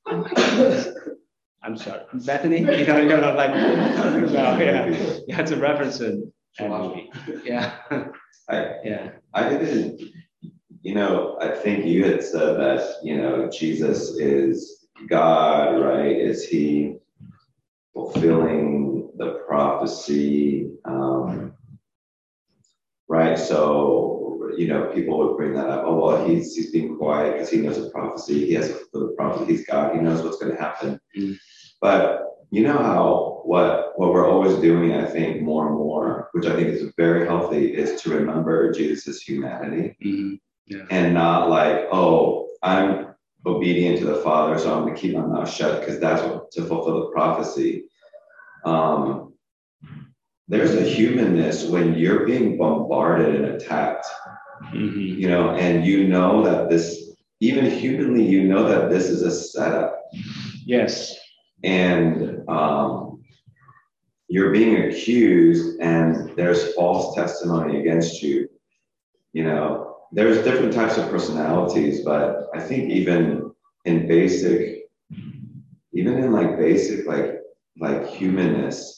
I'm sorry, Bethany. You know, you're not like, no, yeah, yeah, it's a reference in that movie. Yeah, I, yeah. I didn't. You know, I think you had said that. You know, Jesus is God, right? Is he fulfilling the prophecy? Um, right. So, you know, people would bring that up. Oh, well, he's he's being quiet because he knows the prophecy. He has to fulfill the prophecy. He's God. He knows what's going to happen. Mm. But you know how what what we're always doing, I think, more and more, which I think is very healthy, is to remember Jesus' humanity. Mm-hmm. Yeah. And not like, oh, I'm obedient to the Father, so I'm going to keep my mouth shut because that's what to fulfill the prophecy. Um, there's a humanness when you're being bombarded and attacked, mm-hmm. you know, and you know that this, even humanly, you know that this is a setup. Yes. And um, you're being accused and there's false testimony against you. You know, there's different types of personalities, but I think even in basic, even in like basic, like, like humanness,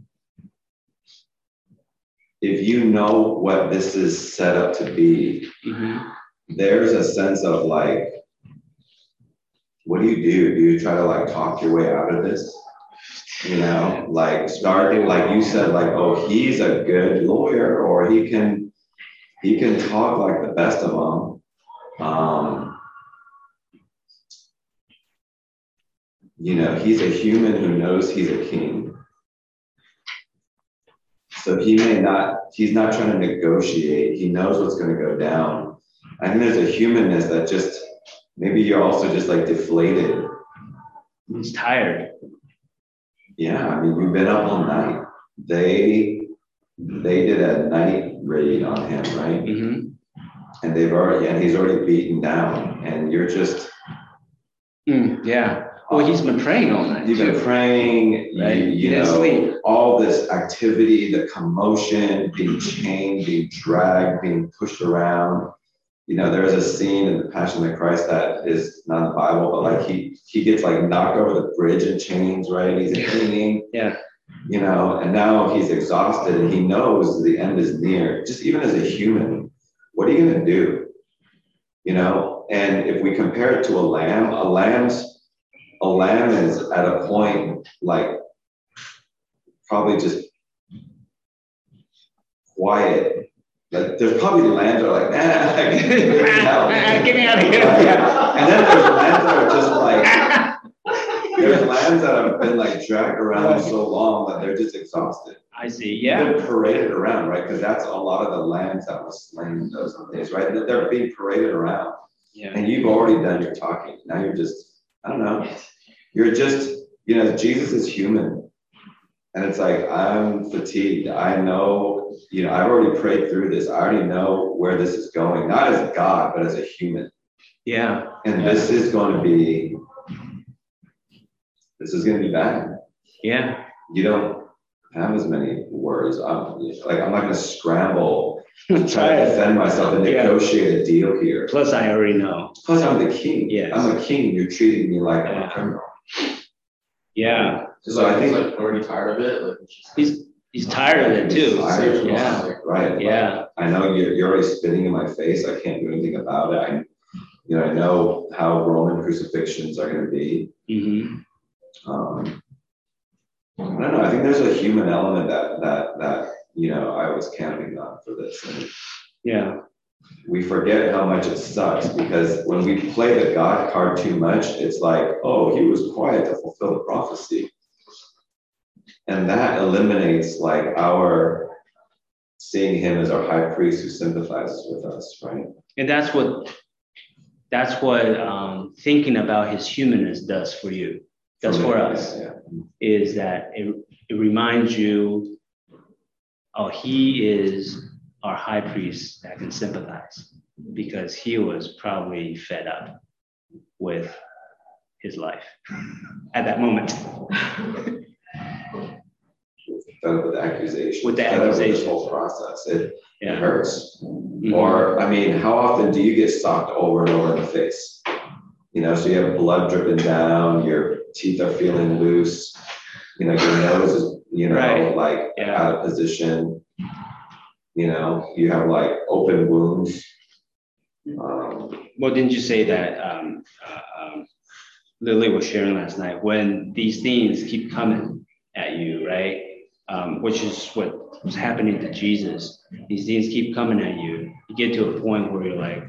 if you know what this is set up to be, mm-hmm. there's a sense of like, what do you do? Do you try to like talk your way out of this? You know, like start, like you said, like, oh, he's a good lawyer, or he can, he can talk like the best of them. Um, you know, he's a human who knows he's a king. So he may not, he's not trying to negotiate. He knows what's going to go down. I think there's a humanness that just, maybe you're also just like deflated. He's tired. Yeah, I mean, you've been up all night. They, they did a night raid on him, right? Mm-hmm. And they've already, and he's already beaten down, and you're just. Mm, yeah. Well, he's been praying all night. You've been praying, right? You, you know, sleep. All this activity, the commotion, being chained, being dragged, being pushed around. You know, there's a scene in the Passion of the Christ that is not in the Bible, but like he he gets like knocked over the bridge in chains, right? He's hanging. Yeah. You know, and now he's exhausted and he knows the end is near. Just even as a human, what are you gonna do? You know, and if we compare it to a lamb, a lamb's A lamb is at a point like probably just quiet. Like there's probably lambs that are like, nah, like, get me out, get me out of here. Right? And then there's lambs that are just like, there's lambs that have been like dragged around so long that they're just exhausted. I see, yeah. They're paraded around, right? Because that's a lot of the lambs that was slain in those days, right? They're being paraded around. Yeah. And you've already done your talking. Now you're just, I don't know. You're just, you know, Jesus is human. And it's like, I'm fatigued. I know, you know, I've already prayed through this. I already know where this is going, not as God, but as a human. Yeah. And yeah. this is going to be, this is going to be bad. Yeah. You don't have as many words. I'm, like, I'm not going to scramble to try to defend myself and negotiate yeah. a deal here. Plus, I already know. Plus, I'm the king. Yes. I'm a king. You're treating me like yeah. I'm a criminal. Yeah. So, so I think like already tired of it. Like, he's he's tired of it too. Tired, yeah. Right. Yeah. Like, I know you're you're already spitting in my face. I can't do anything about it. I, you know, I know how Roman crucifixions are going to be. Mm-hmm. Um, I don't know. I think there's a human element that that that you know I was counting on for this. And yeah. We forget how much it sucks because when we play the God card too much, it's like, oh, he was quiet to fulfill the prophecy. And that eliminates like our seeing him as our high priest who sympathizes with us, right? And that's what that's what um, thinking about his humanness does for you. Does for, for us yeah, yeah. Is that it, it reminds you, oh, he is our high priest that can sympathize because he was probably fed up with his life at that moment. With the accusation. With the accusation. This whole process. It, yeah. it hurts. Mm-hmm. Or, I mean, how often do you get socked over and over in the face? You know, so you have blood dripping down, your teeth are feeling loose, you know, your nose is, you know, right. like yeah. out of position. You know, you have like open wounds. Um, well, didn't you say that um, uh, um, Lily was sharing last night when these things keep coming at you, right? Um, which is what was happening to Jesus. These things keep coming at you. You get to a point where you're like,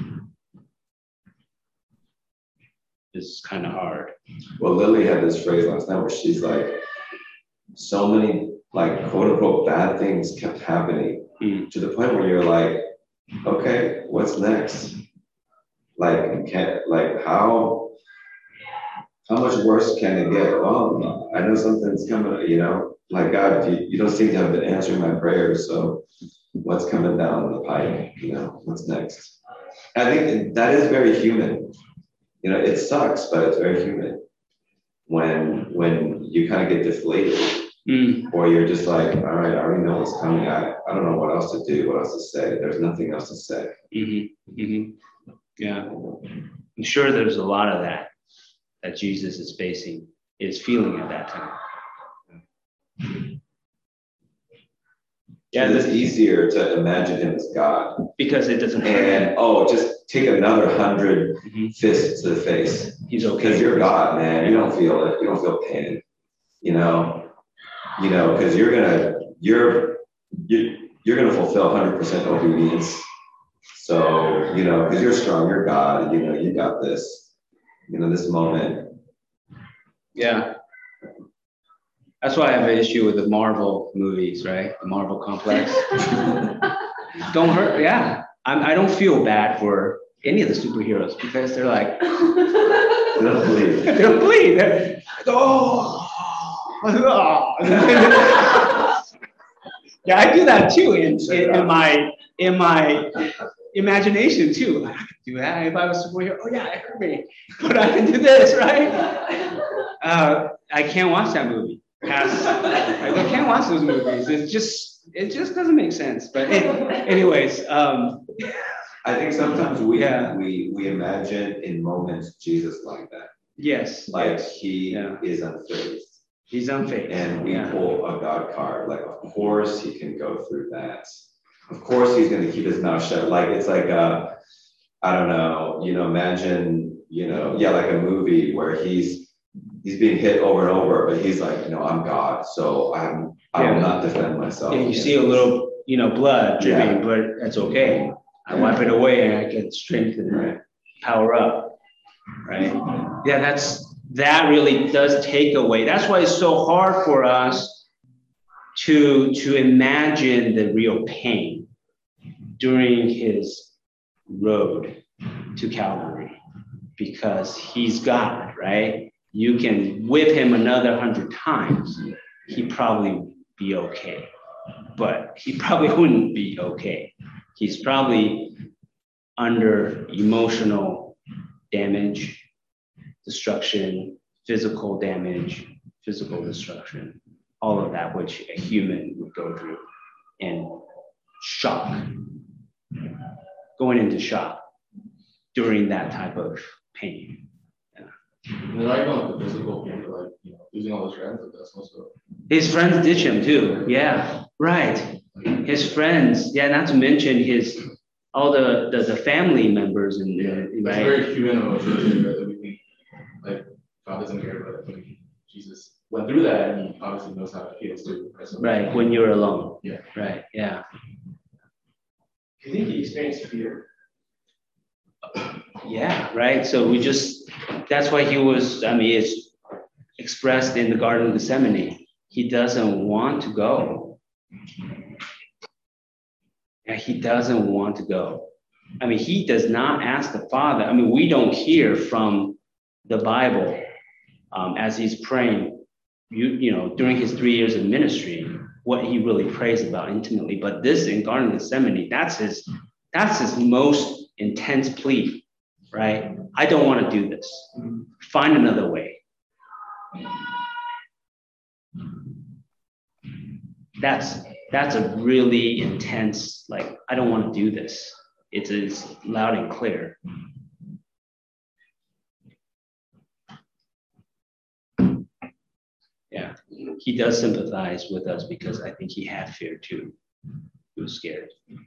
this is kind of hard. Well, Lily had this phrase last night where she's like, so many like quote unquote bad things kept happening. To the point where you're like, okay, what's next? Like, can like how how much worse can it get? Well, I know something's coming. You know, like God, you, you don't seem to have been answering my prayers. So, what's coming down the pipe? You know, what's next? I think that is very human. You know, it sucks, but it's very human. when when you kind of get deflated, Mm. or you're just like, all right, I already know what's coming. I, I don't know what else to do, what else to say. There's nothing else to say. Mm-hmm. Mm-hmm. Yeah. I'm sure there's a lot of that that Jesus is facing, is feeling at that time. Yeah, it's easier to imagine him as God. Because it doesn't hurt And him. oh, just take another hundred Mm-hmm. fists to the face. He's okay. Because you're God, man. You don't feel it. You don't feel pain. You know, you know, because you're gonna you're you you're gonna fulfill one hundred percent obedience. So you know, because you're strong, you're God. You know, you got this. You know, this moment. Yeah. That's why I have an issue with the Marvel movies, right? The Marvel complex. Don't hurt. Yeah. I'm, I don't feel bad for any of the superheroes because they're like, They don't believe. they don't bleed. They're, oh, oh. Yeah, I do that too in, in, in my in my imagination too. I could do that if I was a superhero. Oh yeah, it hurt me, but I can do this, right? Uh, I can't watch that movie. Pass. I can't watch those movies. It's just it just doesn't make sense. But anyways, um, I think sometimes we Yeah. we we imagine in moments Jesus like that. yes, Like yes, he Yeah. is unfazed. he's unfazed. And we yeah. pull a God card. Like, of course he can go through that. Of course he's going to keep his mouth shut. Like, it's like, uh, I don't know, you know, imagine, you know, yeah, like a movie where he's he's being hit over and over, but he's like, you know, I'm God, so I'm I will Yeah. not defend myself. And you see a little, you know, blood dripping, Yeah. but that's okay. I wipe it away and I get strength and Right. power up, right? Yeah, that's that really does take away. That's why it's so hard for us to to imagine the real pain during his road to Calvary, because he's God, right? You can whip him another hundred times, he'd probably be okay, but he probably wouldn't be okay. He's probably under emotional damage, destruction, physical damage, physical destruction, all of that which a human would go through, and shock, going into shock during that type of pain. And then I know the physical pain, like, you know, losing all his friends, like that's also. His friends ditch him too. Yeah, right. His friends, yeah, not to mention his all the the, the family members and Yeah, uh, that's right. very human emotion that we think, like, God doesn't care, but I think Jesus went through that and he obviously knows how it feels too. Right? So- Right, when you're alone. Yeah. Right, yeah. Do you think he experienced fear? Yeah, right. So we just, that's why he was, I mean, it's expressed in the Garden of Gethsemane. He doesn't want to go. Yeah, he doesn't want to go. I mean, he does not ask the Father. I mean, we don't hear from the Bible um, as he's praying, you, you know, during his three years of ministry, what he really prays about intimately. But this in Garden of Gethsemane, that's his, that's his most intense plea, right? I don't want to do this. Find another way. That's that's a really intense, like, I don't want to do this. It's, it's loud and clear. Yeah, he does sympathize with us because I think he had fear too. He was scared.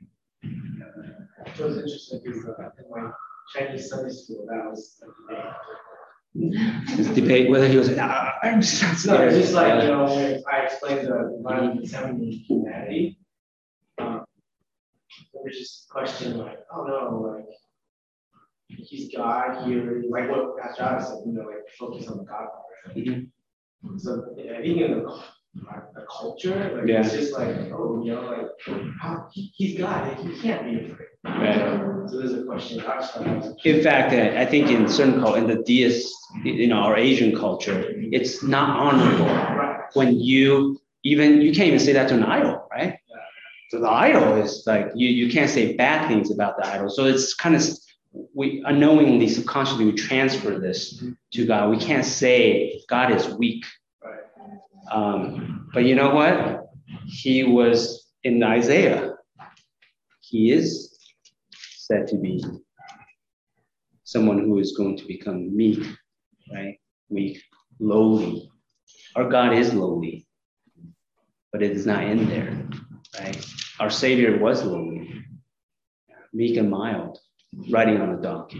It was interesting because uh, in my Chinese Sunday school, that was a debate. This debate whether he was, ah, I'm just not No, scared. it's just like, Yeah. you know, when I explained the Garden of Gethsemane humanity, um, there was just a question like, oh no, like, he's God here, like what Pastor Alex said, you know, like focus on the God part. Mhm. So I think in the, the culture, like Yeah. it's just like, oh, you know, like how he, he's God, like, he can't be afraid. Right. So there's a question. I just thought that was In fact, I I think in certain culture, in the deist, you know, our Asian culture, it's not honorable right. when you even, you can't even say that to an idol, right? So the idol is like, you, you can't say bad things about the idol. So it's kind of we unknowingly, subconsciously, we transfer this to God. We can't say God is weak. Um, but you know what? He was in Isaiah. He is said to be someone who is going to become meek, right? Weak, lowly. Our God is lowly, but it is not in there, right? Our Savior was lowly, meek and mild, riding on a donkey.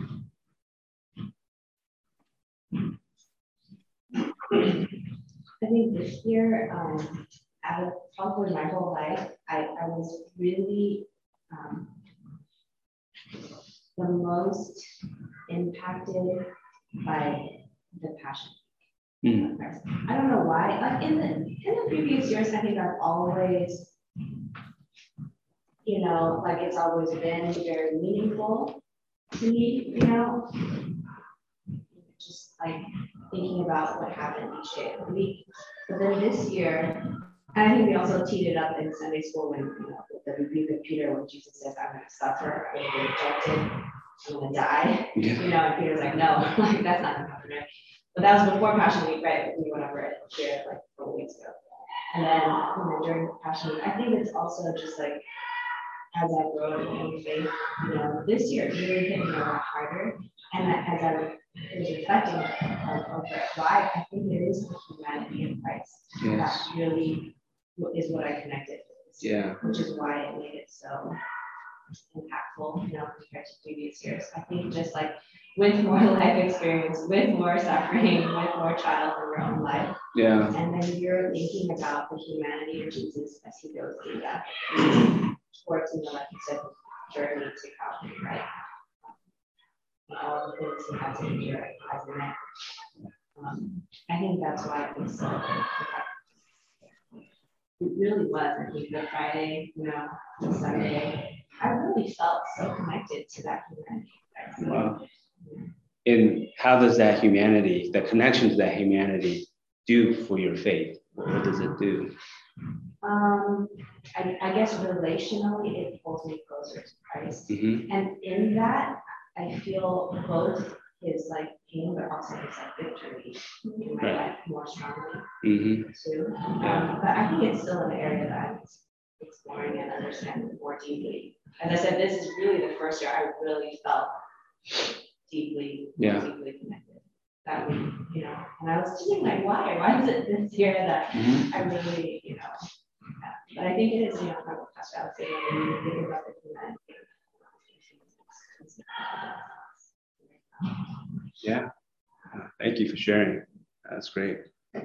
I think this year, um, out of probably my whole life, I, I was really um, the most impacted by the Passion Mm. of Christ. I don't know why. Like in the in the previous years, I think I've always, you know, like it's always been very meaningful to me, you know, just like thinking about what happened each day of the week. But then this year, and I think we also teed it up in Sunday school when, you know, with the rebuke of Peter, when Jesus says, I'm going to suffer, I'm going to be rejected, I'm going to die. Yeah. You know, and Peter's like, no, like that's not going to happen, right? But that was before Passion Week, right? We went over it here like a couple weeks ago. And then, you know, during Passion Week, I think it's also just like, as I grow in faith, you know, this year it really hit me a lot harder. And as I was reflecting on over why, I think it is the humanity of Christ Yes. that really is what I connected with. Yeah. Which is why it made it so impactful, you know, compared to previous years. I think just like with more life experience, with more suffering, with more trials in your own life. Yeah. And then you're thinking about the humanity of Jesus as he goes through that towards, you know, like you said, journey to Calvary, right? And all the things he had to endure as a man. Um, I think that's why it was so impactful. It really was. I think the Friday, you know, the Sunday, I really felt so connected to that humanity. Wow. And how does that humanity, the connection to that humanity, do for your faith? What does it do? Um, I, I guess relationally, it pulls me closer to Christ. Mm-hmm. And in that, I feel both his like pain, but also his like victory in my Right. life more strongly Mm-hmm. too. Um, but I think it's still an area that I'm exploring and understanding more deeply. As I said, this is really the first year I really felt deeply, Yeah. deeply connected. That we, you know, and I was thinking like, why? Why is it this year that Mm-hmm. I really, you know, yeah. But I think it is, you know, kind of what Pastor Alex said, when you think about the humanity. Yeah. Uh, Thank you for sharing. That's great.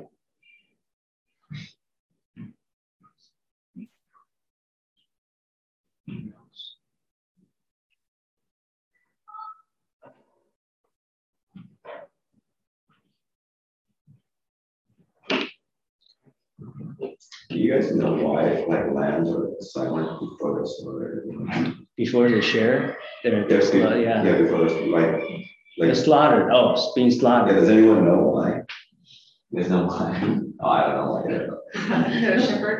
Do you guys know why like lambs are silent before they're slaughtered? Before they share, they're, they're sla- yeah. Yeah, before they're like, They're like, slaughtered. Oh, it's being yeah, slaughtered. does anyone know why? There's no why. Oh, I don't know why. Shepherd.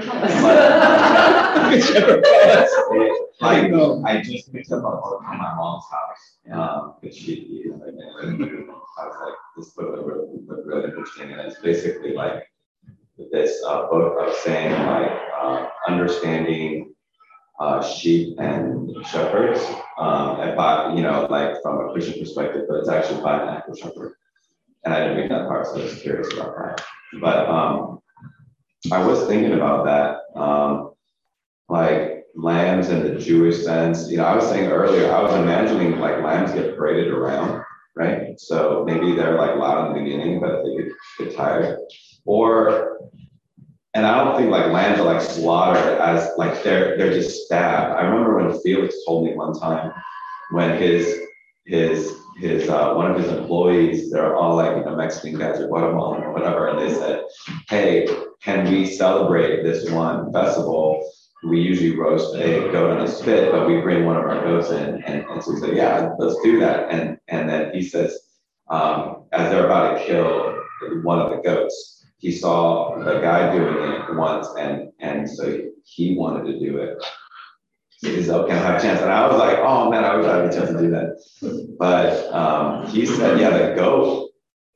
Like, I just picked up a book from my mom's house. Um, because she, you know, like, I was like, this book was really, was really interesting. And it's basically like this uh, book of saying like uh, understanding uh, sheep and shepherds, um, and by, you know, like from a Christian perspective, but it's actually by an actual shepherd. And I didn't read that part, so I was curious about that. But um, I was thinking about that, um, like lambs in the Jewish sense. You know, I was saying earlier, I was imagining like lambs get paraded around, right? So maybe they're like loud in the beginning, but they get, get tired. Or, and I don't think like lambs are like slaughtered as like they're they're just stabbed. I remember when Felix told me one time when his his his uh, one of his employees, they're all like, you know, Mexican guys or Guatemalan or whatever, and they said, hey, can we celebrate this one festival? We usually roast a goat on a spit, but we bring one of our goats in. And, and so he said, yeah, let's do that. And and then he says, um, as they're about to kill one of the goats, he saw the guy doing it once, and and so he wanted to do it. Israel can have a chance. And I was like, oh man, I wish I had a chance to do that. But um, he said, yeah, the goat,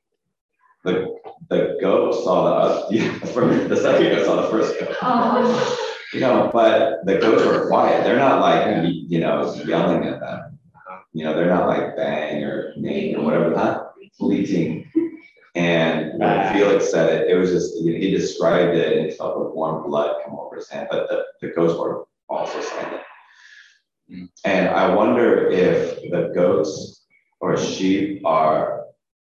the the goat saw the other, yeah, the second goat saw the first goat. Oh. You know, but the goats were quiet. They're not like, you know, yelling at them. You know, they're not like bang or name or whatever, not bleating. And when Felix said it, it was just, you know, he described it and he felt the warm blood come over his hand, but the, the goats were also silent. Mm. And I wonder if the goats or sheep are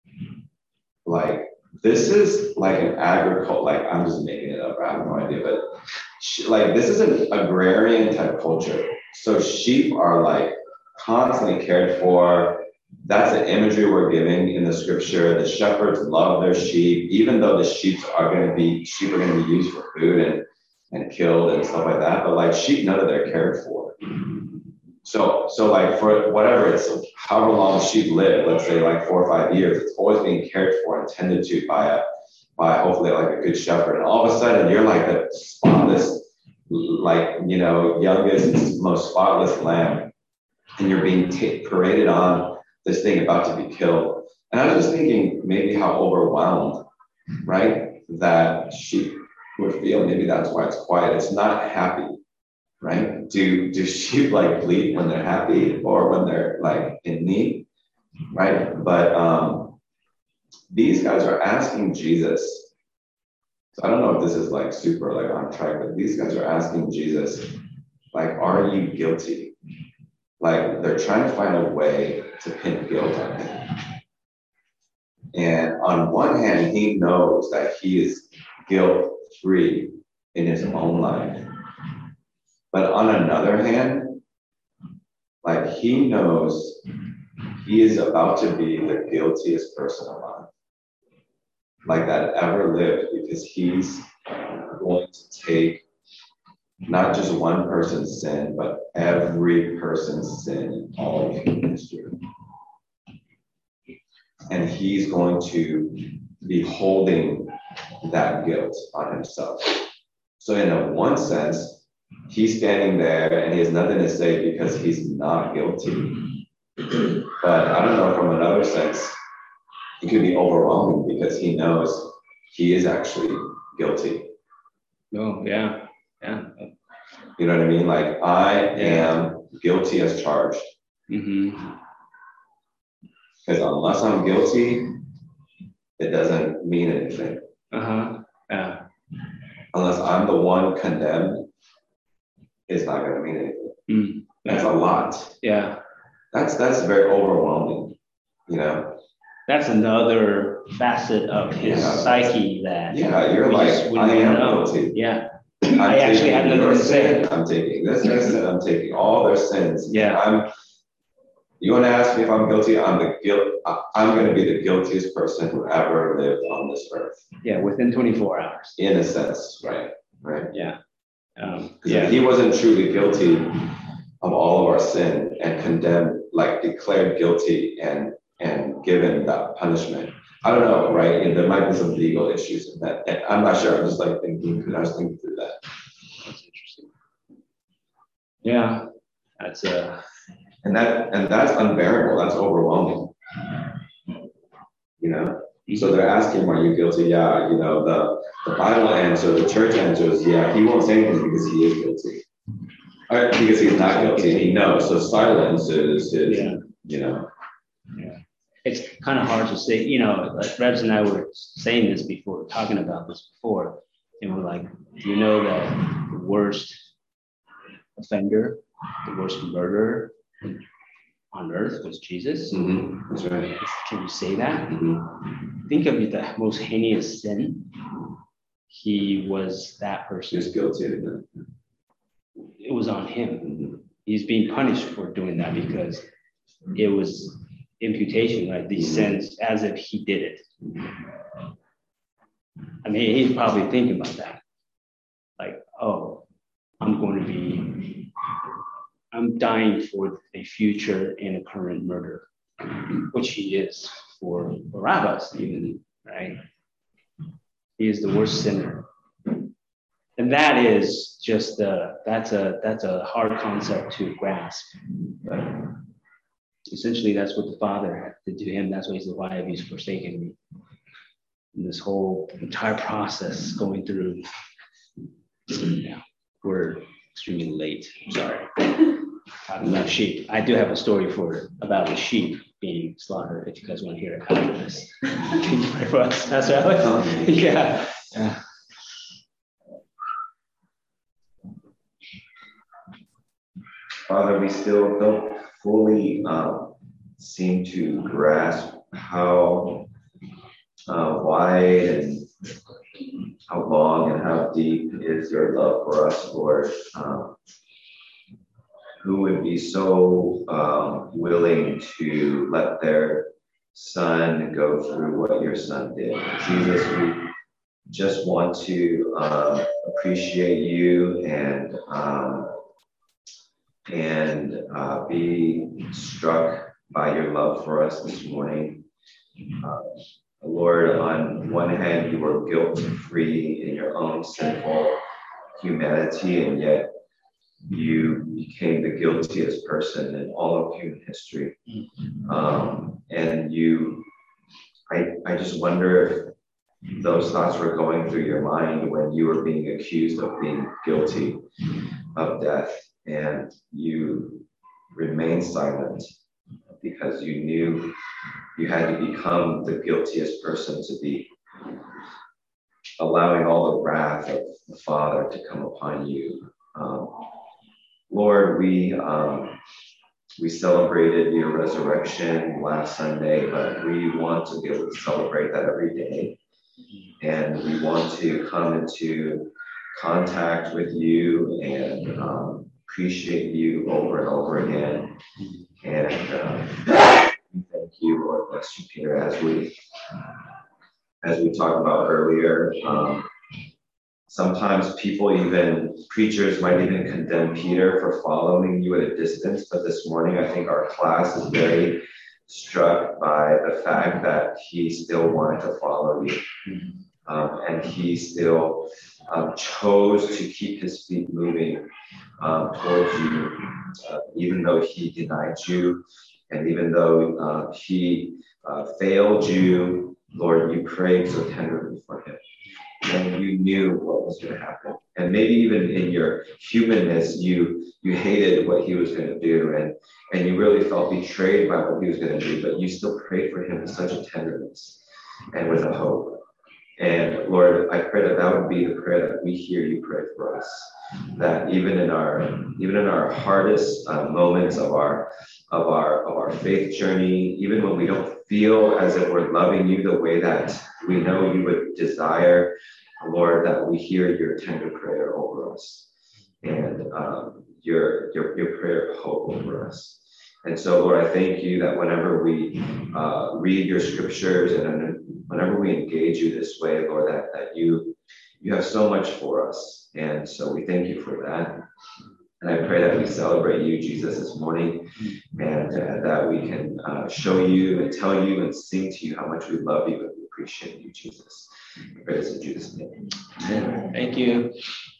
like, this is like an agriculture, like I'm just making it up, I have no idea, but sh- like this is an agrarian type culture. So sheep are like constantly cared for. That's the imagery we're giving in the scripture. The shepherds love their sheep, even though the sheep are going to be, sheep are going to be used for food and, and killed and stuff like that. But like sheep, none of they're cared for. So, so like for whatever it's, however long sheep live, let's say like four or five years, it's always being cared for and tended to by a, by hopefully like a good shepherd. And all of a sudden you're like the spotless, like, you know, youngest, most spotless lamb. And you're being t- paraded on this thing about to be killed. And I was just thinking maybe how overwhelmed, right, that sheep would feel. Maybe that's why it's quiet. It's not happy, right? Do do sheep like bleat when they're happy or when they're like in need, right? But um, these guys are asking Jesus. So I don't know if this is like super like on track, but these guys are asking Jesus, like, are you guilty? Like they're trying to find a way to pin guilt on him. And on one hand, he knows that he is guilt-free in his own life. But on another hand, like he knows he is about to be the guiltiest person alive, like that ever lived, because he's going to take not just one person's sin, but every person's sin in all of human history. And he's going to be holding that guilt on himself. So in a one sense, he's standing there and he has nothing to say because he's not guilty. But I don't know, from another sense, it could be overwhelming because he knows he is actually guilty. Oh, yeah, yeah. You know what I mean? Like, I am guilty as charged. Mm-hmm. Because unless I'm guilty, it doesn't mean anything. Uh-huh. Yeah. Unless I'm the one condemned, it's not going to mean anything. Mm. That's a lot. Yeah. That's that's very overwhelming, you know? That's another facet of his Yeah. psyche that Yeah, you're like, I am know. guilty. Yeah. I'm I actually had nothing to say. I'm taking this, this, and I'm taking all their sins. Yeah. I'm. You want to ask me if I'm guilty? I'm the guilt. I'm going to be the guiltiest person who ever lived on this earth. Yeah, within twenty-four hours. In a sense, right? Right. Yeah. Um, Because yeah. if he wasn't truly guilty of all of our sin and condemned, like declared guilty and and given that punishment, I don't know, right? And there might be some legal issues in that. And I'm not sure. I'm just like thinking. I was thinking through that. That's interesting. Yeah, that's uh And that and that's unbearable. That's overwhelming. You know. So they're asking, "Are you guilty?" Yeah. You know, the the Bible answer, the church answers, yeah. He won't say anything because he is guilty, or because he's not guilty. He knows. So silence is, is yeah. you know. Yeah. It's kind of hard to say. You know, like Rebs and I were saying this before, talking about this before, and we're like, you know, that the worst offender, the worst murderer on earth was Jesus. Mm-hmm. That's right. Can you say that? Mm-hmm. Think of the most heinous sin. He was that person. He's guilty of it. It was on him. Mm-hmm. He's being punished for doing that because it was imputation, right? These mm-hmm. sins as if he did it. I mean, he's probably thinking about that. Like, oh, I'm going to be, I'm dying for a future and a current murder, which he is for Barabbas even, right? He is the worst sinner. And that is just uh, that's a that's a hard concept to grasp. But essentially, that's what the Father did to him. That's why he said, "Why have you forsaken me?" And this whole entire process going through. Yeah, we're extremely late. I'm sorry. Talking about sheep. I do have a story for about the sheep being slaughtered. If you guys want to hear it after this, can you pray for us, Pastor Alex? Yeah. Yeah. Father, we still don't fully um, seem to grasp how uh, wide and how long and how deep is your love for us, Lord. Um, who would be so um, willing to let their son go through what your son did? Jesus, we just want to um, appreciate you and um, and uh, be struck by your love for us this morning. Uh, Lord, on one hand, you were guilt-free in your own sinful humanity, and yet you became the guiltiest person in all of human history. Um, and you, I, I just wonder if those thoughts were going through your mind when you were being accused of being guilty of death, and you remained silent because you knew you had to become the guiltiest person to be allowing all the wrath of the Father to come upon you. Um, Lord, we um, we celebrated your resurrection last Sunday, but we want to be able to celebrate that every day. And we want to come into contact with you and um, appreciate you over and over again. And um, we thank you, Lord, bless you, Peter, as we as we talked about earlier. Um, sometimes people, even preachers, might even condemn Peter for following you at a distance. But this morning, I think our class is very struck by the fact that he still wanted to follow you. Um, and he still um, chose to keep his feet moving um, towards you, uh, even though he denied you, and even though uh, he uh, failed you. Lord, you prayed so tenderly for him, and you knew what was going to happen. And maybe even in your humanness, you you hated what he was going to do, and and you really felt betrayed by what he was going to do. But you still prayed for him with such a tenderness and with a hope. And Lord, I pray that that would be the prayer that we hear you pray for us. That even in our even in our hardest uh, moments of our of our of our faith journey, even when we don't feel as if we're loving you the way that we know you would desire, Lord, that we hear your tender prayer over us and um, your your your prayer of hope over us. And so, Lord, I thank you that whenever we uh, read your scriptures and whenever we engage you this way, Lord, that, that you you have so much for us. And so we thank you for that. And I pray that we celebrate you, Jesus, this morning, and uh, that we can uh, show you and tell you and sing to you how much we love you and we appreciate you, Jesus. I pray this in Jesus' name. Thank you.